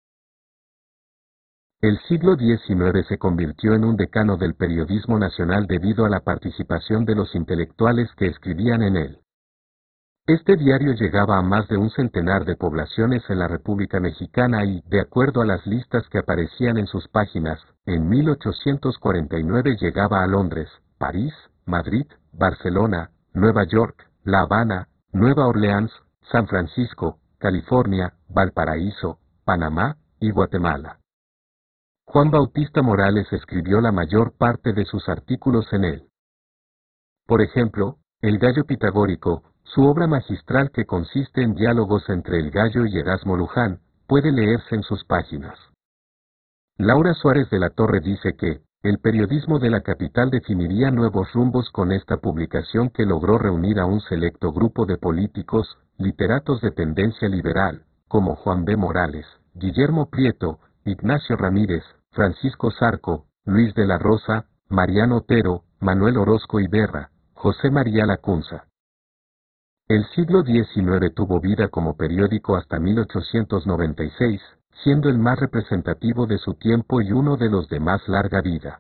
El siglo XIX se convirtió en un decano del periodismo nacional debido a la participación de los intelectuales que escribían en él. Este diario llegaba a más de un centenar de poblaciones en la República Mexicana y, de acuerdo a las listas que aparecían en sus páginas, en 1849 llegaba a Londres, París, Madrid, Barcelona, Nueva York, La Habana, Nueva Orleans, San Francisco, California, Valparaíso, Panamá y Guatemala. Juan Bautista Morales escribió la mayor parte de sus artículos en él. Por ejemplo, El Gallo Pitagórico, su obra magistral que consiste en diálogos entre el Gallo y Erasmo Luján, puede leerse en sus páginas. Laura Suárez de la Torre dice que, el periodismo de la capital definiría nuevos rumbos con esta publicación que logró reunir a un selecto grupo de políticos, literatos de tendencia liberal, como Juan B. Morales, Guillermo Prieto, Ignacio Ramírez, Francisco Zarco, Luis de la Rosa, Mariano Otero, Manuel Orozco Iberra, José María Lacunza. El siglo XIX tuvo vida como periódico hasta 1896, siendo el más representativo de su tiempo y uno de los de más larga vida.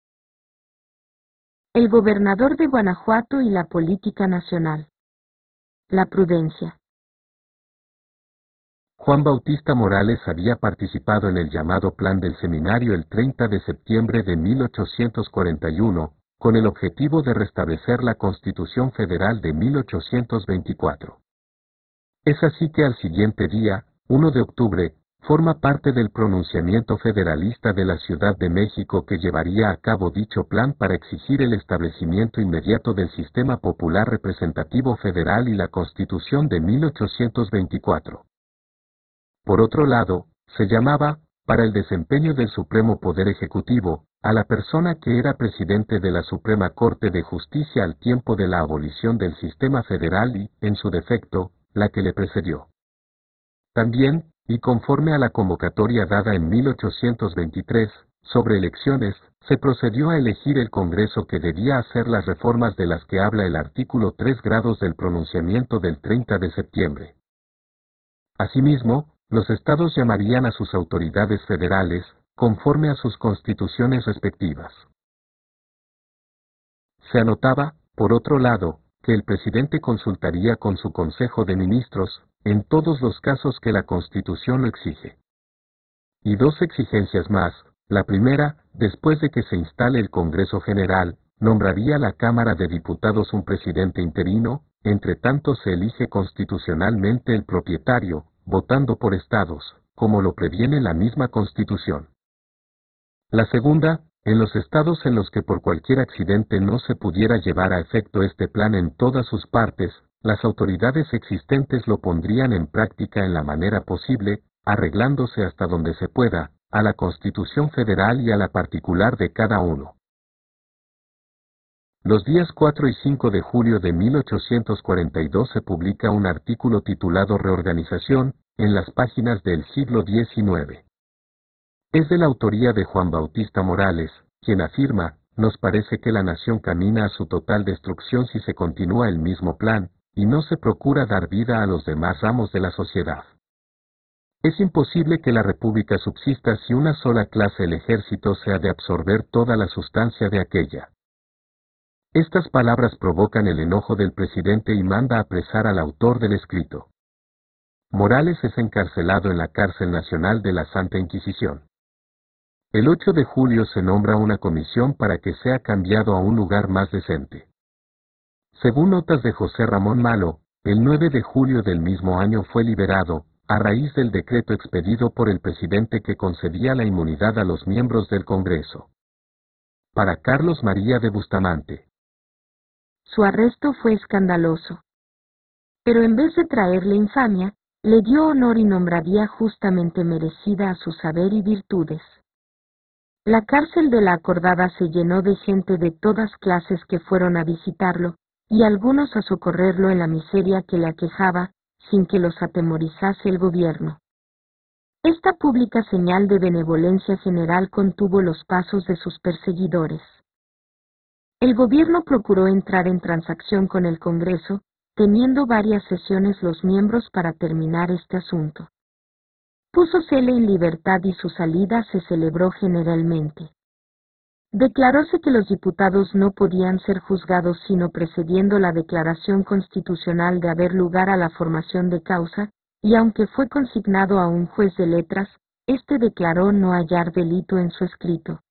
El gobernador de Guanajuato y la política nacional. La prudencia. Juan Bautista Morales había participado en el llamado Plan del Seminario el 30 de septiembre de 1841, con el objetivo de restablecer la Constitución Federal de 1824. Es así que al siguiente día, 1 de octubre, forma parte del pronunciamiento federalista de la Ciudad de México que llevaría a cabo dicho plan para exigir el establecimiento inmediato del Sistema Popular Representativo Federal y la Constitución de 1824. Por otro lado, se llamaba, para el desempeño del Supremo Poder Ejecutivo, a la persona que era presidente de la Suprema Corte de Justicia al tiempo de la abolición del sistema federal y, en su defecto, la que le precedió. También, y conforme a la convocatoria dada en 1823, sobre elecciones, se procedió a elegir el Congreso que debía hacer las reformas de las que habla el artículo 3 grados del pronunciamiento del 30 de septiembre. Asimismo, los estados llamarían a sus autoridades federales, conforme a sus constituciones respectivas. Se anotaba, por otro lado, que el presidente consultaría con su Consejo de Ministros, en todos los casos que la Constitución lo exige. Y dos exigencias más: la primera, después de que se instale el Congreso General, nombraría la Cámara de Diputados un presidente interino, entre tanto se elige constitucionalmente el propietario, votando por estados, como lo previene la misma Constitución. La segunda, en los estados en los que por cualquier accidente no se pudiera llevar a efecto este plan en todas sus partes, las autoridades existentes lo pondrían en práctica en la manera posible, arreglándose hasta donde se pueda, a la Constitución Federal y a la particular de cada uno. Los días 4 y 5 de julio de 1842 se publica un artículo titulado Reorganización, en las páginas del siglo XIX. Es de la autoría de Juan Bautista Morales, quien afirma: nos parece que la nación camina a su total destrucción si se continúa el mismo plan, y no se procura dar vida a los demás ramos de la sociedad. Es imposible que la república subsista si una sola clase, el ejército, se ha de absorber toda la sustancia de aquella. Estas palabras provocan el enojo del presidente y manda apresar al autor del escrito. Morales es encarcelado en la cárcel nacional de la Santa Inquisición. El 8 de julio se nombra una comisión para que sea cambiado a un lugar más decente. Según notas de José Ramón Malo, el 9 de julio del mismo año fue liberado, a raíz del decreto expedido por el presidente que concedía la inmunidad a los miembros del Congreso. Para Carlos María de Bustamante. Su arresto fue escandaloso. Pero en vez de traerle infamia, le dio honor y nombradía justamente merecida a su saber y virtudes. La cárcel de la Acordada se llenó de gente de todas clases que fueron a visitarlo, y algunos a socorrerlo en la miseria que le aquejaba, sin que los atemorizase el gobierno. Esta pública señal de benevolencia general contuvo los pasos de sus perseguidores. El gobierno procuró entrar en transacción con el Congreso, teniendo varias sesiones los miembros para terminar este asunto. Púsosele en libertad y su salida se celebró generalmente. Declaróse que los diputados no podían ser juzgados sino precediendo la declaración constitucional de haber lugar a la formación de causa, y aunque fue consignado a un juez de letras, éste declaró no hallar delito en su escrito.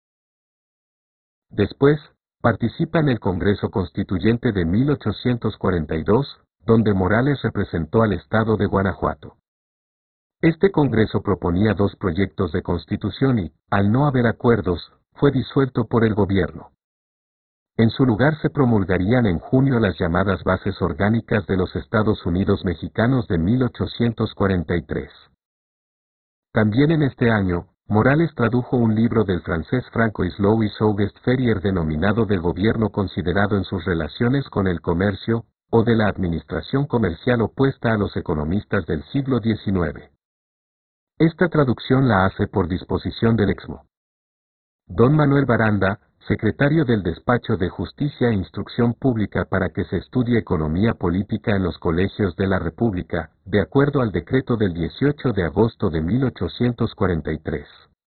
Después, participa en el Congreso Constituyente de 1842, donde Morales representó al estado de Guanajuato. Este Congreso proponía dos proyectos de constitución y, al no haber acuerdos, fue disuelto por el gobierno. En su lugar se promulgarían en junio las llamadas Bases Orgánicas de los Estados Unidos Mexicanos de 1843. También en este año, Morales tradujo un libro del francés Francois Louis Auguste Ferrier denominado del gobierno considerado en sus relaciones con el comercio, o de la administración comercial opuesta a los economistas del siglo XIX. Esta traducción la hace por disposición del Excmo. Don Manuel Baranda, secretario del Despacho de Justicia e Instrucción Pública para que se estudie economía política en los colegios de la República, de acuerdo al decreto del 18 de agosto de 1843.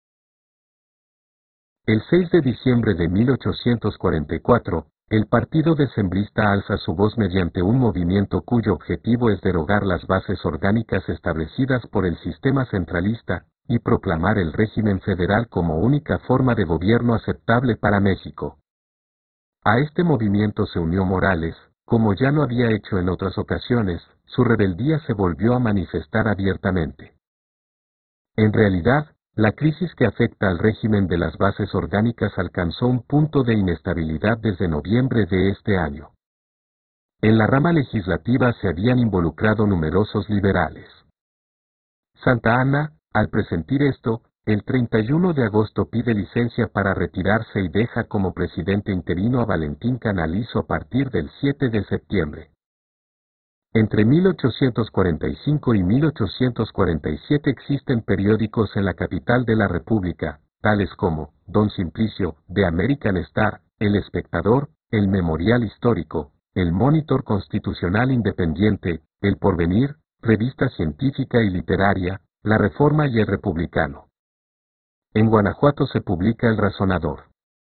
El 6 de diciembre de 1844, el Partido Decembrista alza su voz mediante un movimiento cuyo objetivo es derogar las bases orgánicas establecidas por el sistema centralista, y proclamar el régimen federal como única forma de gobierno aceptable para México. A este movimiento se unió Morales, como ya lo había hecho en otras ocasiones, su rebeldía se volvió a manifestar abiertamente. En realidad, la crisis que afecta al régimen de las bases orgánicas alcanzó un punto de inestabilidad desde noviembre de este año. En la rama legislativa se habían involucrado numerosos liberales. Santa Anna, al presentir esto, el 31 de agosto pide licencia para retirarse y deja como presidente interino a Valentín Canalizo a partir del 7 de septiembre. Entre 1845 y 1847 existen periódicos en la capital de la República, tales como Don Simplicio, The American Star, El Espectador, El Memorial Histórico, El Monitor Constitucional Independiente, El Porvenir, Revista Científica y Literaria, La Reforma y El Republicano. En Guanajuato se publica El Razonador.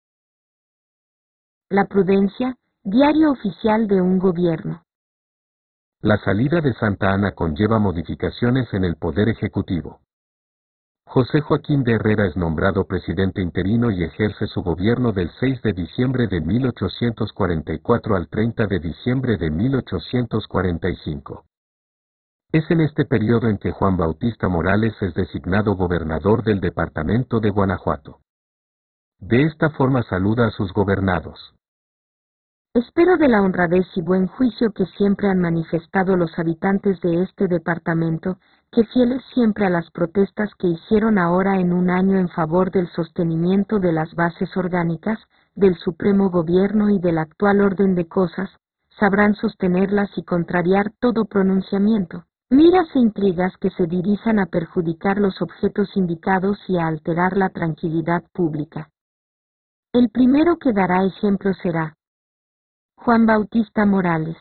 La Prudencia, diario oficial de un gobierno. La salida de Santa Anna conlleva modificaciones en el Poder Ejecutivo. José Joaquín de Herrera es nombrado presidente interino y ejerce su gobierno del 6 de diciembre de 1844 al 30 de diciembre de 1845. Es en este periodo en que Juan Bautista Morales es designado gobernador del departamento de Guanajuato. De esta forma saluda a sus gobernados. Espero de la honradez y buen juicio que siempre han manifestado los habitantes de este departamento, que fieles siempre a las protestas que hicieron ahora en un año en favor del sostenimiento de las bases orgánicas, del supremo gobierno y del actual orden de cosas, sabrán sostenerlas y contrariar todo pronunciamiento, miras e intrigas que se dirijan a perjudicar los objetos indicados y a alterar la tranquilidad pública. El primero que dará ejemplo será Juan Bautista Morales.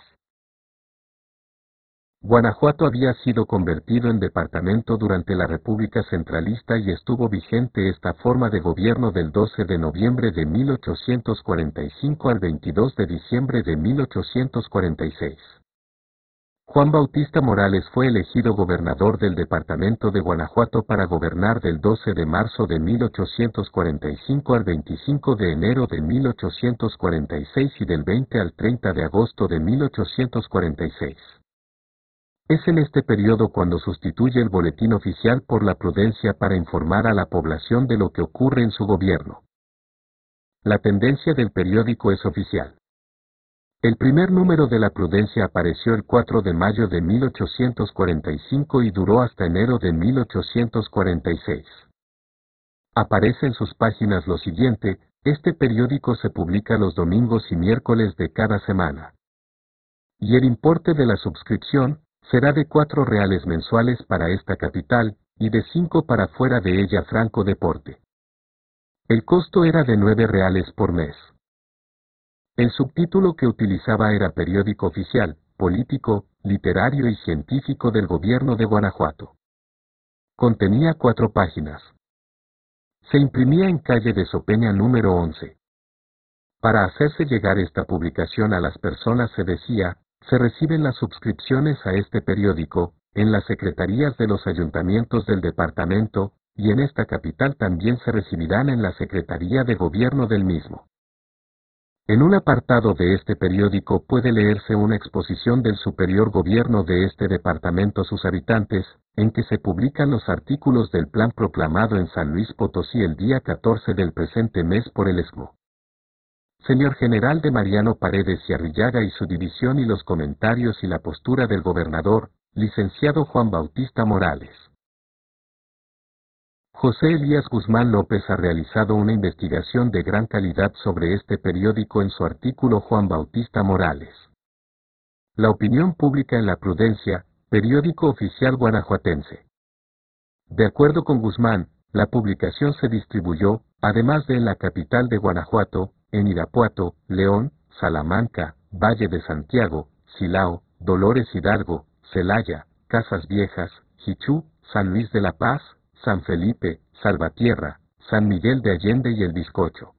Guanajuato había sido convertido en departamento durante la República Centralista y estuvo vigente esta forma de gobierno del 12 de noviembre de 1845 al 22 de diciembre de 1846. Juan Bautista Morales fue elegido gobernador del departamento de Guanajuato para gobernar del 12 de marzo de 1845 al 25 de enero de 1846 y del 20 al 30 de agosto de 1846. Es en este periodo cuando sustituye el boletín oficial por la Prudencia para informar a la población de lo que ocurre en su gobierno. La tendencia del periódico es oficial. El primer número de La Prudencia apareció el 4 de mayo de 1845 y duró hasta enero de 1846. Aparece en sus páginas lo siguiente: este periódico se publica los domingos y miércoles de cada semana. Y el importe de la suscripción será de 4 reales mensuales para esta capital, y de 5 para fuera de ella franco de porte. El costo era de 9 reales por mes. El subtítulo que utilizaba era Periódico Oficial, Político, Literario y Científico del Gobierno de Guanajuato. Contenía 4 páginas. Se imprimía en calle de Sopeña número 11. Para hacerse llegar esta publicación a las personas se decía: se reciben las suscripciones a este periódico, en las secretarías de los ayuntamientos del departamento, y en esta capital también se recibirán en la Secretaría de Gobierno del mismo. En un apartado de este periódico puede leerse una exposición del superior gobierno de este departamento a sus habitantes, en que se publican los artículos del plan proclamado en San Luis Potosí el día 14 del presente mes por el Excmo. Señor General de Mariano Paredes y Arrillaga y su división y los comentarios y la postura del gobernador, licenciado Juan Bautista Morales. José Elías Guzmán López ha realizado una investigación de gran calidad sobre este periódico en su artículo Juan Bautista Morales. La opinión pública en la prudencia, periódico oficial guanajuatense. De acuerdo con Guzmán, la publicación se distribuyó, además de en la capital de Guanajuato, en Irapuato, León, Salamanca, Valle de Santiago, Silao, Dolores Hidalgo, Celaya, Casas Viejas, Jichú, San Luis de la Paz, San Felipe, Salvatierra, San Miguel de Allende y El Bizcocho.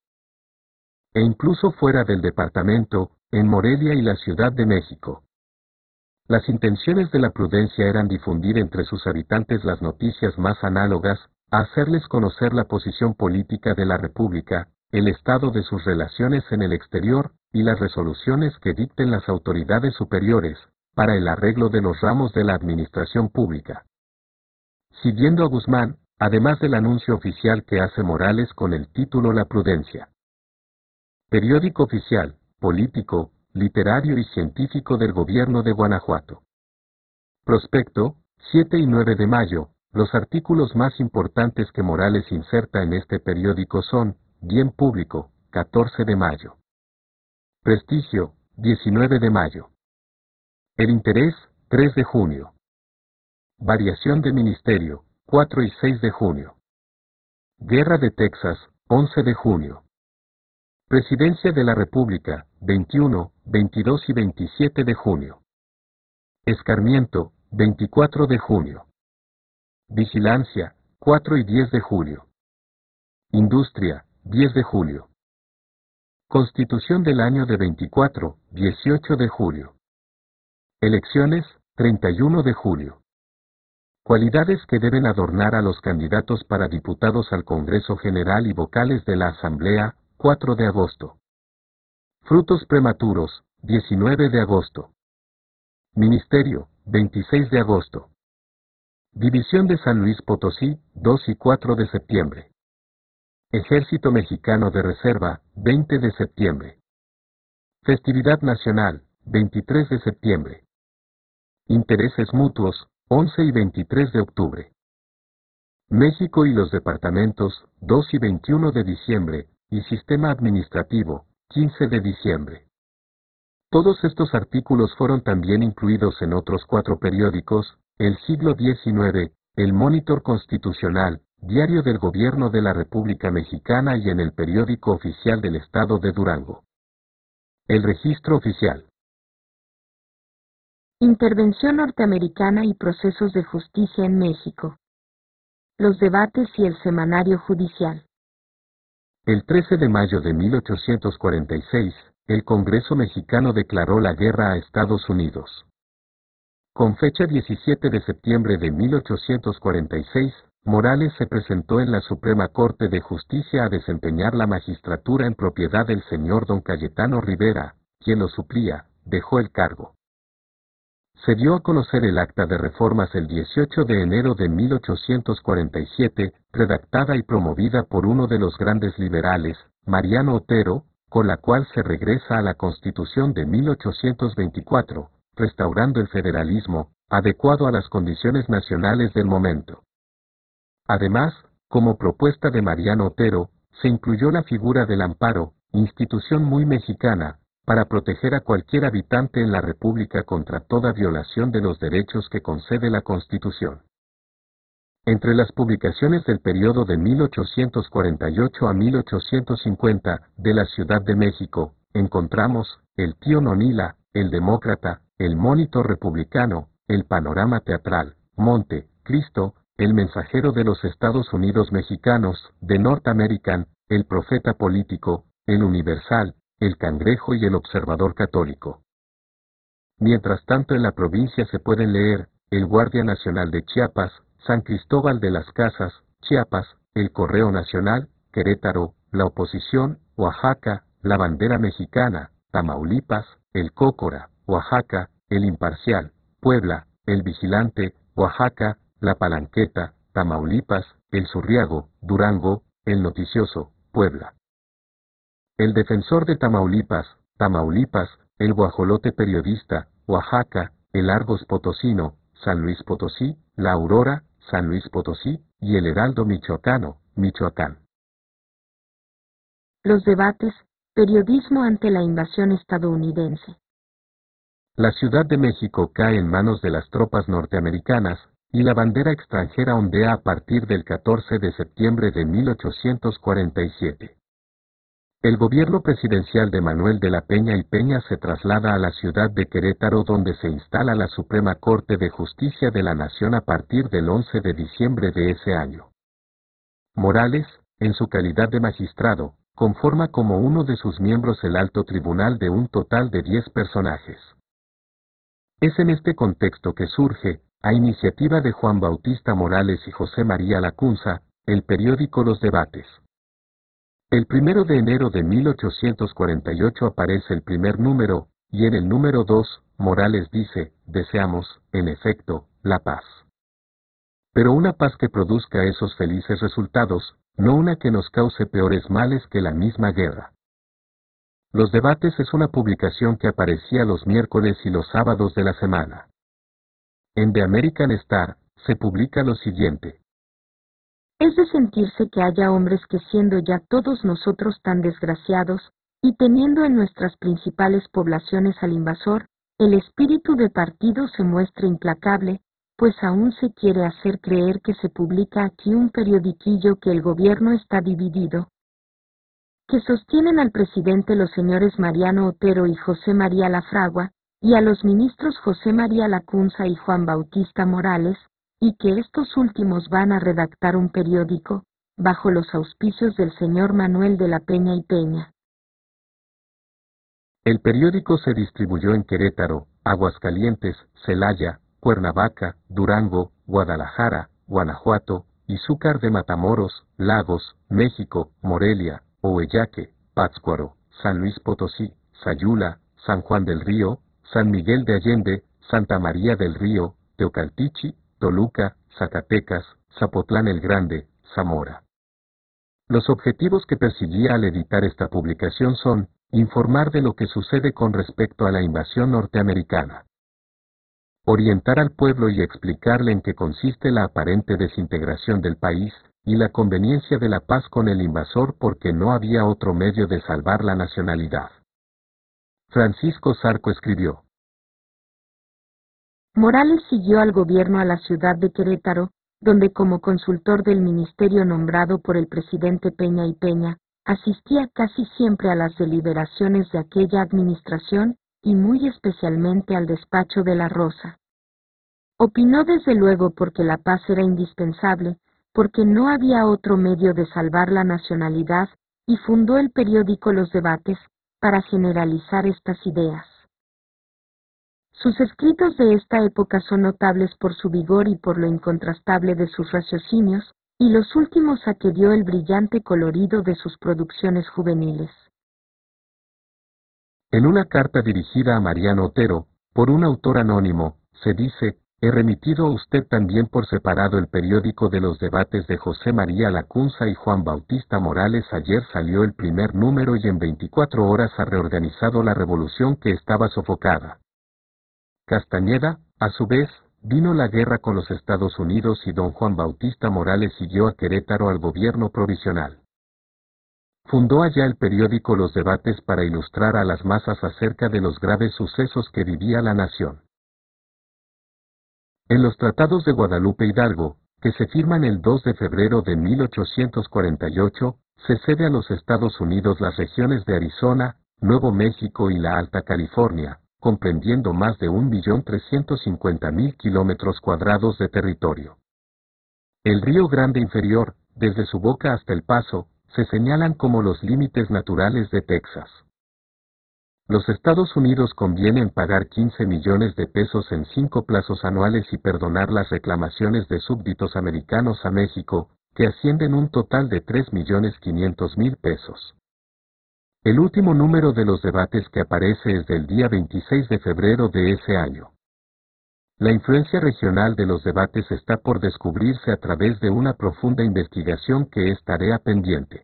E incluso fuera del departamento, en Morelia y la Ciudad de México. Las intenciones de la prudencia eran difundir entre sus habitantes las noticias más análogas, a hacerles conocer la posición política de la República, el estado de sus relaciones en el exterior, y las resoluciones que dicten las autoridades superiores, para el arreglo de los ramos de la administración pública. Siguiendo a Guzmán, además del anuncio oficial que hace Morales con el título La Prudencia. Periódico oficial, político, literario y científico del gobierno de Guanajuato. Prospecto, 7 y 9 de mayo, los artículos más importantes que Morales inserta en este periódico son, Bien Público, 14 de mayo. Prestigio, 19 de mayo. El Interés, 3 de junio. Variación de Ministerio, 4 y 6 de junio. Guerra de Texas, 11 de junio. Presidencia de la República, 21, 22 y 27 de junio. Escarmiento, 24 de junio. Vigilancia, 4 y 10 de julio. Industria, 10 de julio. Constitución del año de 24, 18 de julio. Elecciones, 31 de julio. Cualidades que deben adornar a los candidatos para diputados al Congreso General y vocales de la Asamblea, 4 de agosto. Frutos prematuros, 19 de agosto. Ministerio, 26 de agosto. División de San Luis Potosí, 2 y 4 de septiembre. Ejército Mexicano de Reserva, 20 de septiembre. Festividad Nacional, 23 de septiembre. Intereses mutuos, 11 y 23 de octubre. México y los departamentos, 2 y 21 de diciembre, y Sistema Administrativo, 15 de diciembre. Todos estos artículos fueron también incluidos en otros 4 periódicos, El Siglo XIX, El Monitor Constitucional, Diario del Gobierno de la República Mexicana y en el Periódico Oficial del Estado de Durango. El Registro Oficial. Intervención norteamericana y procesos de justicia en México. Los debates y el semanario judicial. El 13 de mayo de 1846, el Congreso mexicano declaró la guerra a Estados Unidos. Con fecha 17 de septiembre de 1846, Morales se presentó en la Suprema Corte de Justicia a desempeñar la magistratura en propiedad del señor don Cayetano Rivera, quien lo suplía, dejó el cargo. Se dio a conocer el acta de reformas el 18 de enero de 1847, redactada y promovida por uno de los grandes liberales, Mariano Otero, con la cual se regresa a la Constitución de 1824, restaurando el federalismo, adecuado a las condiciones nacionales del momento. Además, como propuesta de Mariano Otero, se incluyó la figura del amparo, institución muy mexicana, para proteger a cualquier habitante en la República contra toda violación de los derechos que concede la Constitución. Entre las publicaciones del periodo de 1848 a 1850 de la Ciudad de México, encontramos El Tío Nonila, El Demócrata, El Monitor Republicano, El Panorama Teatral, Monte, Cristo, El Mensajero de los Estados Unidos Mexicanos, The North American, El Profeta Político, El Universal, El Cangrejo y El Observador Católico. Mientras tanto en la provincia se pueden leer El Guardia Nacional de Chiapas, San Cristóbal de las Casas, Chiapas, El Correo Nacional, Querétaro, La Oposición, Oaxaca, La Bandera Mexicana, Tamaulipas, El Cócora, Oaxaca, El Imparcial, Puebla, El Vigilante, Oaxaca, La Palanqueta, Tamaulipas, El Zurriago, Durango, El Noticioso, Puebla. El Defensor de Tamaulipas, Tamaulipas, El Guajolote Periodista, Oaxaca, El Argos Potosino, San Luis Potosí, La Aurora, San Luis Potosí, y el Heraldo Michoacano, Michoacán. Los debates, periodismo ante la invasión estadounidense. La Ciudad de México cae en manos de las tropas norteamericanas, y la bandera extranjera ondea a partir del 14 de septiembre de 1847. El gobierno presidencial de Manuel de la Peña y Peña se traslada a la ciudad de Querétaro, donde se instala la Suprema Corte de Justicia de la Nación a partir del 11 de diciembre de ese año. Morales, en su calidad de magistrado, conforma como uno de sus miembros el alto tribunal de un total de 10 personajes. Es en este contexto que surge, a iniciativa de Juan Bautista Morales y José María Lacunza, el periódico Los Debates. El 1 de enero de 1848 aparece el primer número, y en el número 2, Morales dice: deseamos, en efecto, la paz. Pero una paz que produzca esos felices resultados, no una que nos cause peores males que la misma guerra. Los Debates es una publicación que aparecía los miércoles y los sábados de la semana. En The American Star, se publica lo siguiente. Es de sentirse que haya hombres que, siendo ya todos nosotros tan desgraciados, y teniendo en nuestras principales poblaciones al invasor, el espíritu de partido se muestre implacable, pues aún se quiere hacer creer que se publica aquí un periodiquillo que el gobierno está dividido, que sostienen al presidente los señores Mariano Otero y José María Lafragua, y a los ministros José María Lacunza y Juan Bautista Morales, y que estos últimos van a redactar un periódico, bajo los auspicios del señor Manuel de la Peña y Peña. El periódico se distribuyó en Querétaro, Aguascalientes, Celaya, Cuernavaca, Durango, Guadalajara, Guanajuato, Izúcar de Matamoros, Lagos, México, Morelia, Ovellaque, Pátzcuaro, San Luis Potosí, Sayula, San Juan del Río, San Miguel de Allende, Santa María del Río, Teocaltichi, Toluca, Zacatecas, Zapotlán el Grande, Zamora. Los objetivos que perseguía al editar esta publicación son: informar de lo que sucede con respecto a la invasión norteamericana, orientar al pueblo y explicarle en qué consiste la aparente desintegración del país, y la conveniencia de la paz con el invasor porque no había otro medio de salvar la nacionalidad. Francisco Zarco escribió. Morales siguió al gobierno a la ciudad de Querétaro, donde como consultor del ministerio nombrado por el presidente Peña y Peña, asistía casi siempre a las deliberaciones de aquella administración y muy especialmente al despacho de la Rosa. Opinó desde luego porque la paz era indispensable, porque no había otro medio de salvar la nacionalidad, y fundó el periódico Los Debates, para generalizar estas ideas. Sus escritos de esta época son notables por su vigor y por lo incontrastable de sus raciocinios, y los últimos a que dio el brillante colorido de sus producciones juveniles. En una carta dirigida a Mariano Otero, por un autor anónimo, se dice: he remitido a usted también por separado el periódico de Los Debates de José María Lacunza y Juan Bautista Morales. Ayer salió el primer número y en 24 horas ha reorganizado la revolución que estaba sofocada. Castañeda, a su vez, vino la guerra con los Estados Unidos y don Juan Bautista Morales siguió a Querétaro al gobierno provisional. Fundó allá el periódico Los Debates para ilustrar a las masas acerca de los graves sucesos que vivía la nación. En los tratados de Guadalupe Hidalgo, que se firman el 2 de febrero de 1848, se cede a los Estados Unidos las regiones de Arizona, Nuevo México y la Alta California, comprendiendo más de 1.350.000 kilómetros cuadrados de territorio. El Río Grande Inferior, desde su boca hasta El Paso, se señalan como los límites naturales de Texas. Los Estados Unidos convienen pagar 15 millones de pesos en 5 plazos anuales y perdonar las reclamaciones de súbditos americanos a México, que ascienden un total de 3.500.000 pesos. El último número de Los Debates que aparece es del día 26 de febrero de ese año. La influencia regional de Los Debates está por descubrirse a través de una profunda investigación que es tarea pendiente.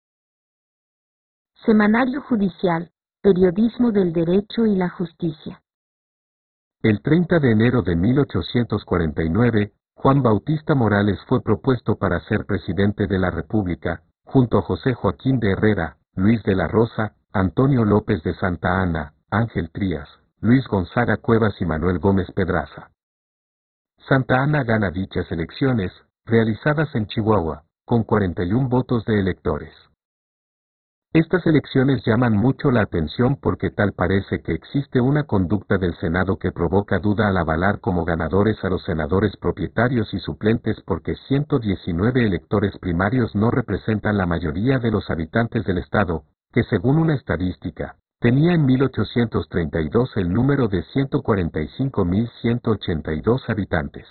Semanario Judicial, Periodismo del Derecho y la Justicia. El 30 de enero de 1849, Juan Bautista Morales fue propuesto para ser presidente de la República, junto a José Joaquín de Herrera, Luis de la Rosa, Antonio López de Santa Anna, Ángel Trías, Luis Gonzaga Cuevas y Manuel Gómez Pedraza. Santa Anna gana dichas elecciones, realizadas en Chihuahua, con 41 votos de electores. Estas elecciones llaman mucho la atención porque tal parece que existe una conducta del Senado que provoca duda al avalar como ganadores a los senadores propietarios y suplentes porque 119 electores primarios no representan la mayoría de los habitantes del estado, que según una estadística, tenía en 1832 el número de 145.182 habitantes.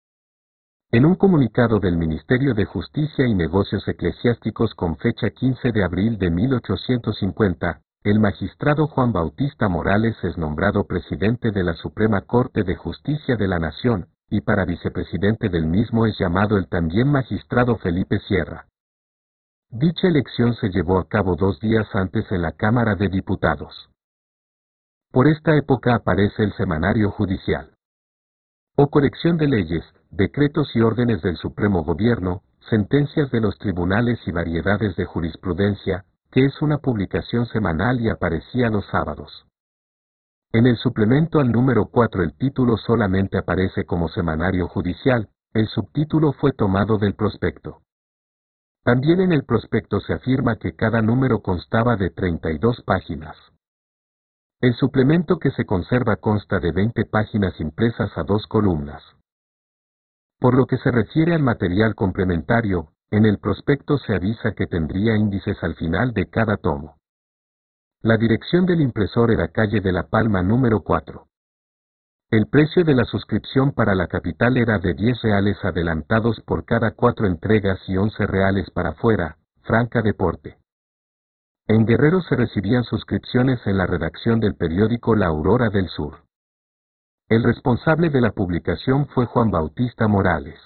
En un comunicado del Ministerio de Justicia y Negocios Eclesiásticos con fecha 15 de abril de 1850, el magistrado Juan Bautista Morales es nombrado presidente de la Suprema Corte de Justicia de la Nación, y para vicepresidente del mismo es llamado el también magistrado Felipe Sierra. Dicha elección se llevó a cabo 2 días antes en la Cámara de Diputados. Por esta época aparece el Semanario Judicial. O colección de leyes, decretos y órdenes del Supremo Gobierno, sentencias de los tribunales y variedades de jurisprudencia, que es una publicación semanal y aparecía los sábados. En el suplemento al número 4 el título solamente aparece como Semanario Judicial, el subtítulo fue tomado del prospecto. También en el prospecto se afirma que cada número constaba de 32 páginas. El suplemento que se conserva consta de 20 páginas impresas a 2 columnas. Por lo que se refiere al material complementario, en el prospecto se avisa que tendría índices al final de cada tomo. La dirección del impresor era calle de la Palma número 4. El precio de la suscripción para la capital era de 10 reales adelantados por cada 4 entregas y 11 reales para fuera, franca de porte. En Guerrero se recibían suscripciones en la redacción del periódico La Aurora del Sur. El responsable de la publicación fue Juan Bautista Morales.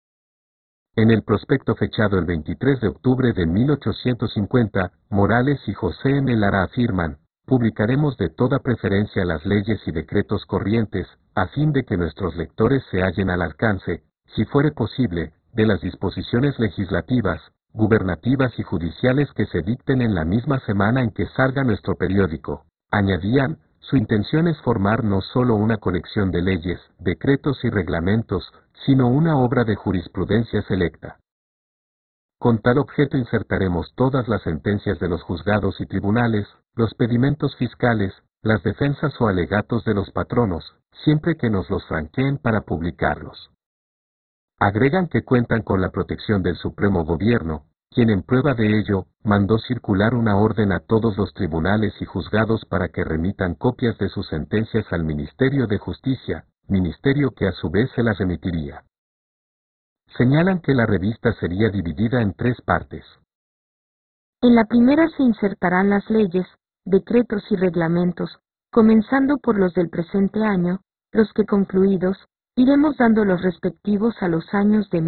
En el prospecto fechado el 23 de octubre de 1850, Morales y José M. Lara afirman, publicaremos de toda preferencia las leyes y decretos corrientes, a fin de que nuestros lectores se hallen al alcance, si fuere posible, de las disposiciones legislativas, gubernativas y judiciales que se dicten en la misma semana en que salga nuestro periódico. Añadían, su intención es formar no solo una colección de leyes, decretos y reglamentos, sino una obra de jurisprudencia selecta. Con tal objeto insertaremos todas las sentencias de los juzgados y tribunales, los pedimentos fiscales, las defensas o alegatos de los patronos, siempre que nos los franqueen para publicarlos. Agregan que cuentan con la protección del Supremo Gobierno, quien en prueba de ello, mandó circular una orden a todos los tribunales y juzgados para que remitan copias de sus sentencias al Ministerio de Justicia, ministerio que a su vez se las remitiría. Señalan que la revista sería dividida en 3 partes. En la primera se insertarán las leyes, decretos y reglamentos, comenzando por los del presente año, los que concluidos, iremos dando los respectivos a los años de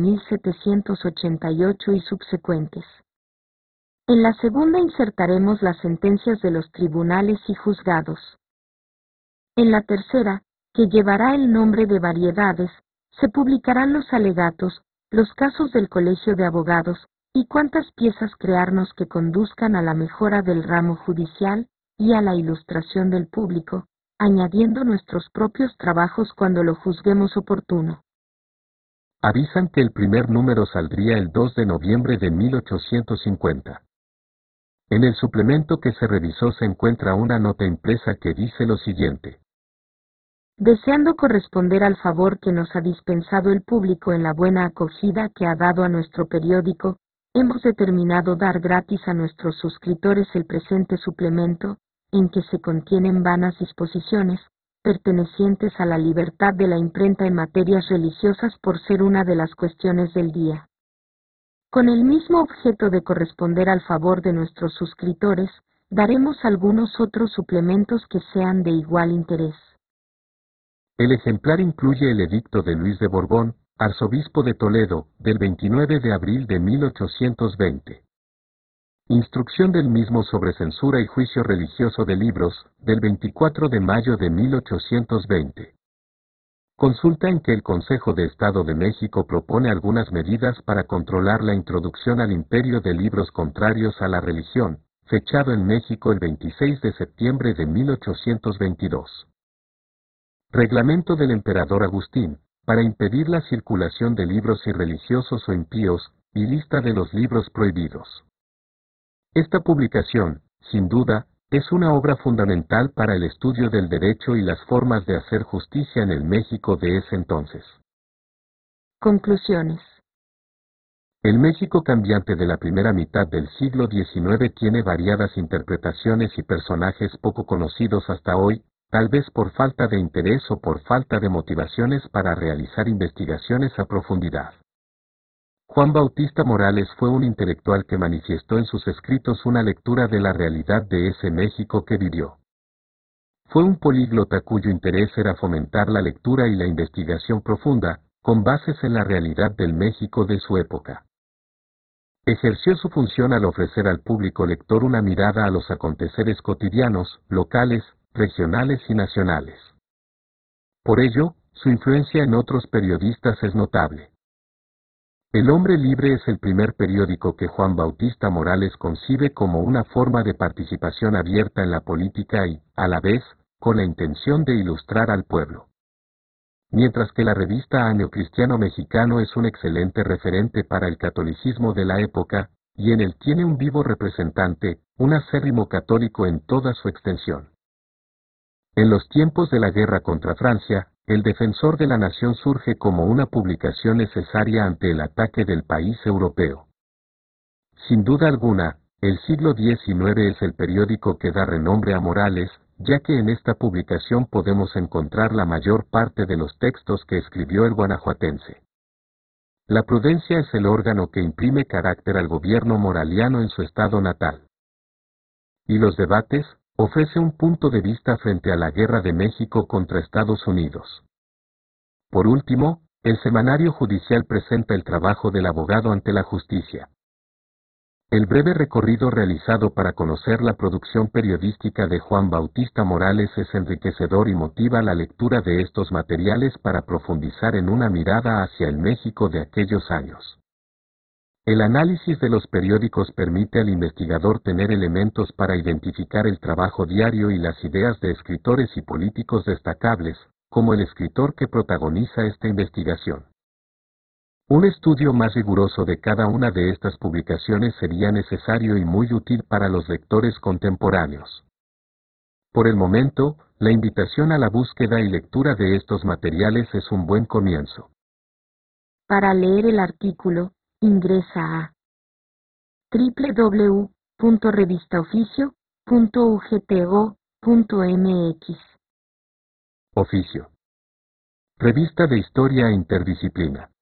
1788 y subsecuentes. En la segunda insertaremos las sentencias de los tribunales y juzgados. En la tercera, que llevará el nombre de variedades, se publicarán los alegatos, los casos del Colegio de Abogados, y cuantas piezas crearnos que conduzcan a la mejora del ramo judicial y a la ilustración del público, añadiendo nuestros propios trabajos cuando lo juzguemos oportuno. Avisan que el primer número saldría el 2 de noviembre de 1850. En el suplemento que se revisó se encuentra una nota impresa que dice lo siguiente. Deseando corresponder al favor que nos ha dispensado el público en la buena acogida que ha dado a nuestro periódico, hemos determinado dar gratis a nuestros suscriptores el presente suplemento, en que se contienen vanas disposiciones, pertenecientes a la libertad de la imprenta en materias religiosas por ser una de las cuestiones del día. Con el mismo objeto de corresponder al favor de nuestros suscriptores, daremos algunos otros suplementos que sean de igual interés. El ejemplar incluye el edicto de Luis de Borbón, arzobispo de Toledo, del 29 de abril de 1820. Instrucción del mismo sobre censura y juicio religioso de libros, del 24 de mayo de 1820. Consulta en que el Consejo de Estado de México propone algunas medidas para controlar la introducción al imperio de libros contrarios a la religión, fechado en México el 26 de septiembre de 1822. Reglamento del emperador Agustín, para impedir la circulación de libros irreligiosos o impíos, y lista de los libros prohibidos. Esta publicación, sin duda, es una obra fundamental para el estudio del derecho y las formas de hacer justicia en el México de ese entonces. Conclusiones. El México cambiante de la primera mitad del siglo XIX tiene variadas interpretaciones y personajes poco conocidos hasta hoy, tal vez por falta de interés o por falta de motivaciones para realizar investigaciones a profundidad. Juan Bautista Morales fue un intelectual que manifestó en sus escritos una lectura de la realidad de ese México que vivió. Fue un políglota cuyo interés era fomentar la lectura y la investigación profunda, con bases en la realidad del México de su época. Ejerció su función al ofrecer al público lector una mirada a los aconteceres cotidianos, locales, regionales y nacionales. Por ello, su influencia en otros periodistas es notable. El Hombre Libre es el primer periódico que Juan Bautista Morales concibe como una forma de participación abierta en la política y, a la vez, con la intención de ilustrar al pueblo. Mientras que la revista Año Cristiano Mexicano es un excelente referente para el catolicismo de la época, y en él tiene un vivo representante, un acérrimo católico en toda su extensión. En los tiempos de la guerra contra Francia, El Defensor de la Nación surge como una publicación necesaria ante el ataque del país europeo. Sin duda alguna, el siglo XIX es el periódico que da renombre a Morales, ya que en esta publicación podemos encontrar la mayor parte de los textos que escribió el guanajuatense. La prudencia es el órgano que imprime carácter al gobierno moraliano en su estado natal. Y los debates, ofrece un punto de vista frente a la guerra de México contra Estados Unidos. Por último, el semanario judicial presenta el trabajo del abogado ante la justicia. El breve recorrido realizado para conocer la producción periodística de Juan Bautista Morales es enriquecedor y motiva la lectura de estos materiales para profundizar en una mirada hacia el México de aquellos años. El análisis de los periódicos permite al investigador tener elementos para identificar el trabajo diario y las ideas de escritores y políticos destacables, como el escritor que protagoniza esta investigación. Un estudio más riguroso de cada una de estas publicaciones sería necesario y muy útil para los lectores contemporáneos. Por el momento, la invitación a la búsqueda y lectura de estos materiales es un buen comienzo. Para leer el artículo, ingresa a www.revistaoficio.ugto.mx. Oficio. Revista de Historia e Interdisciplina.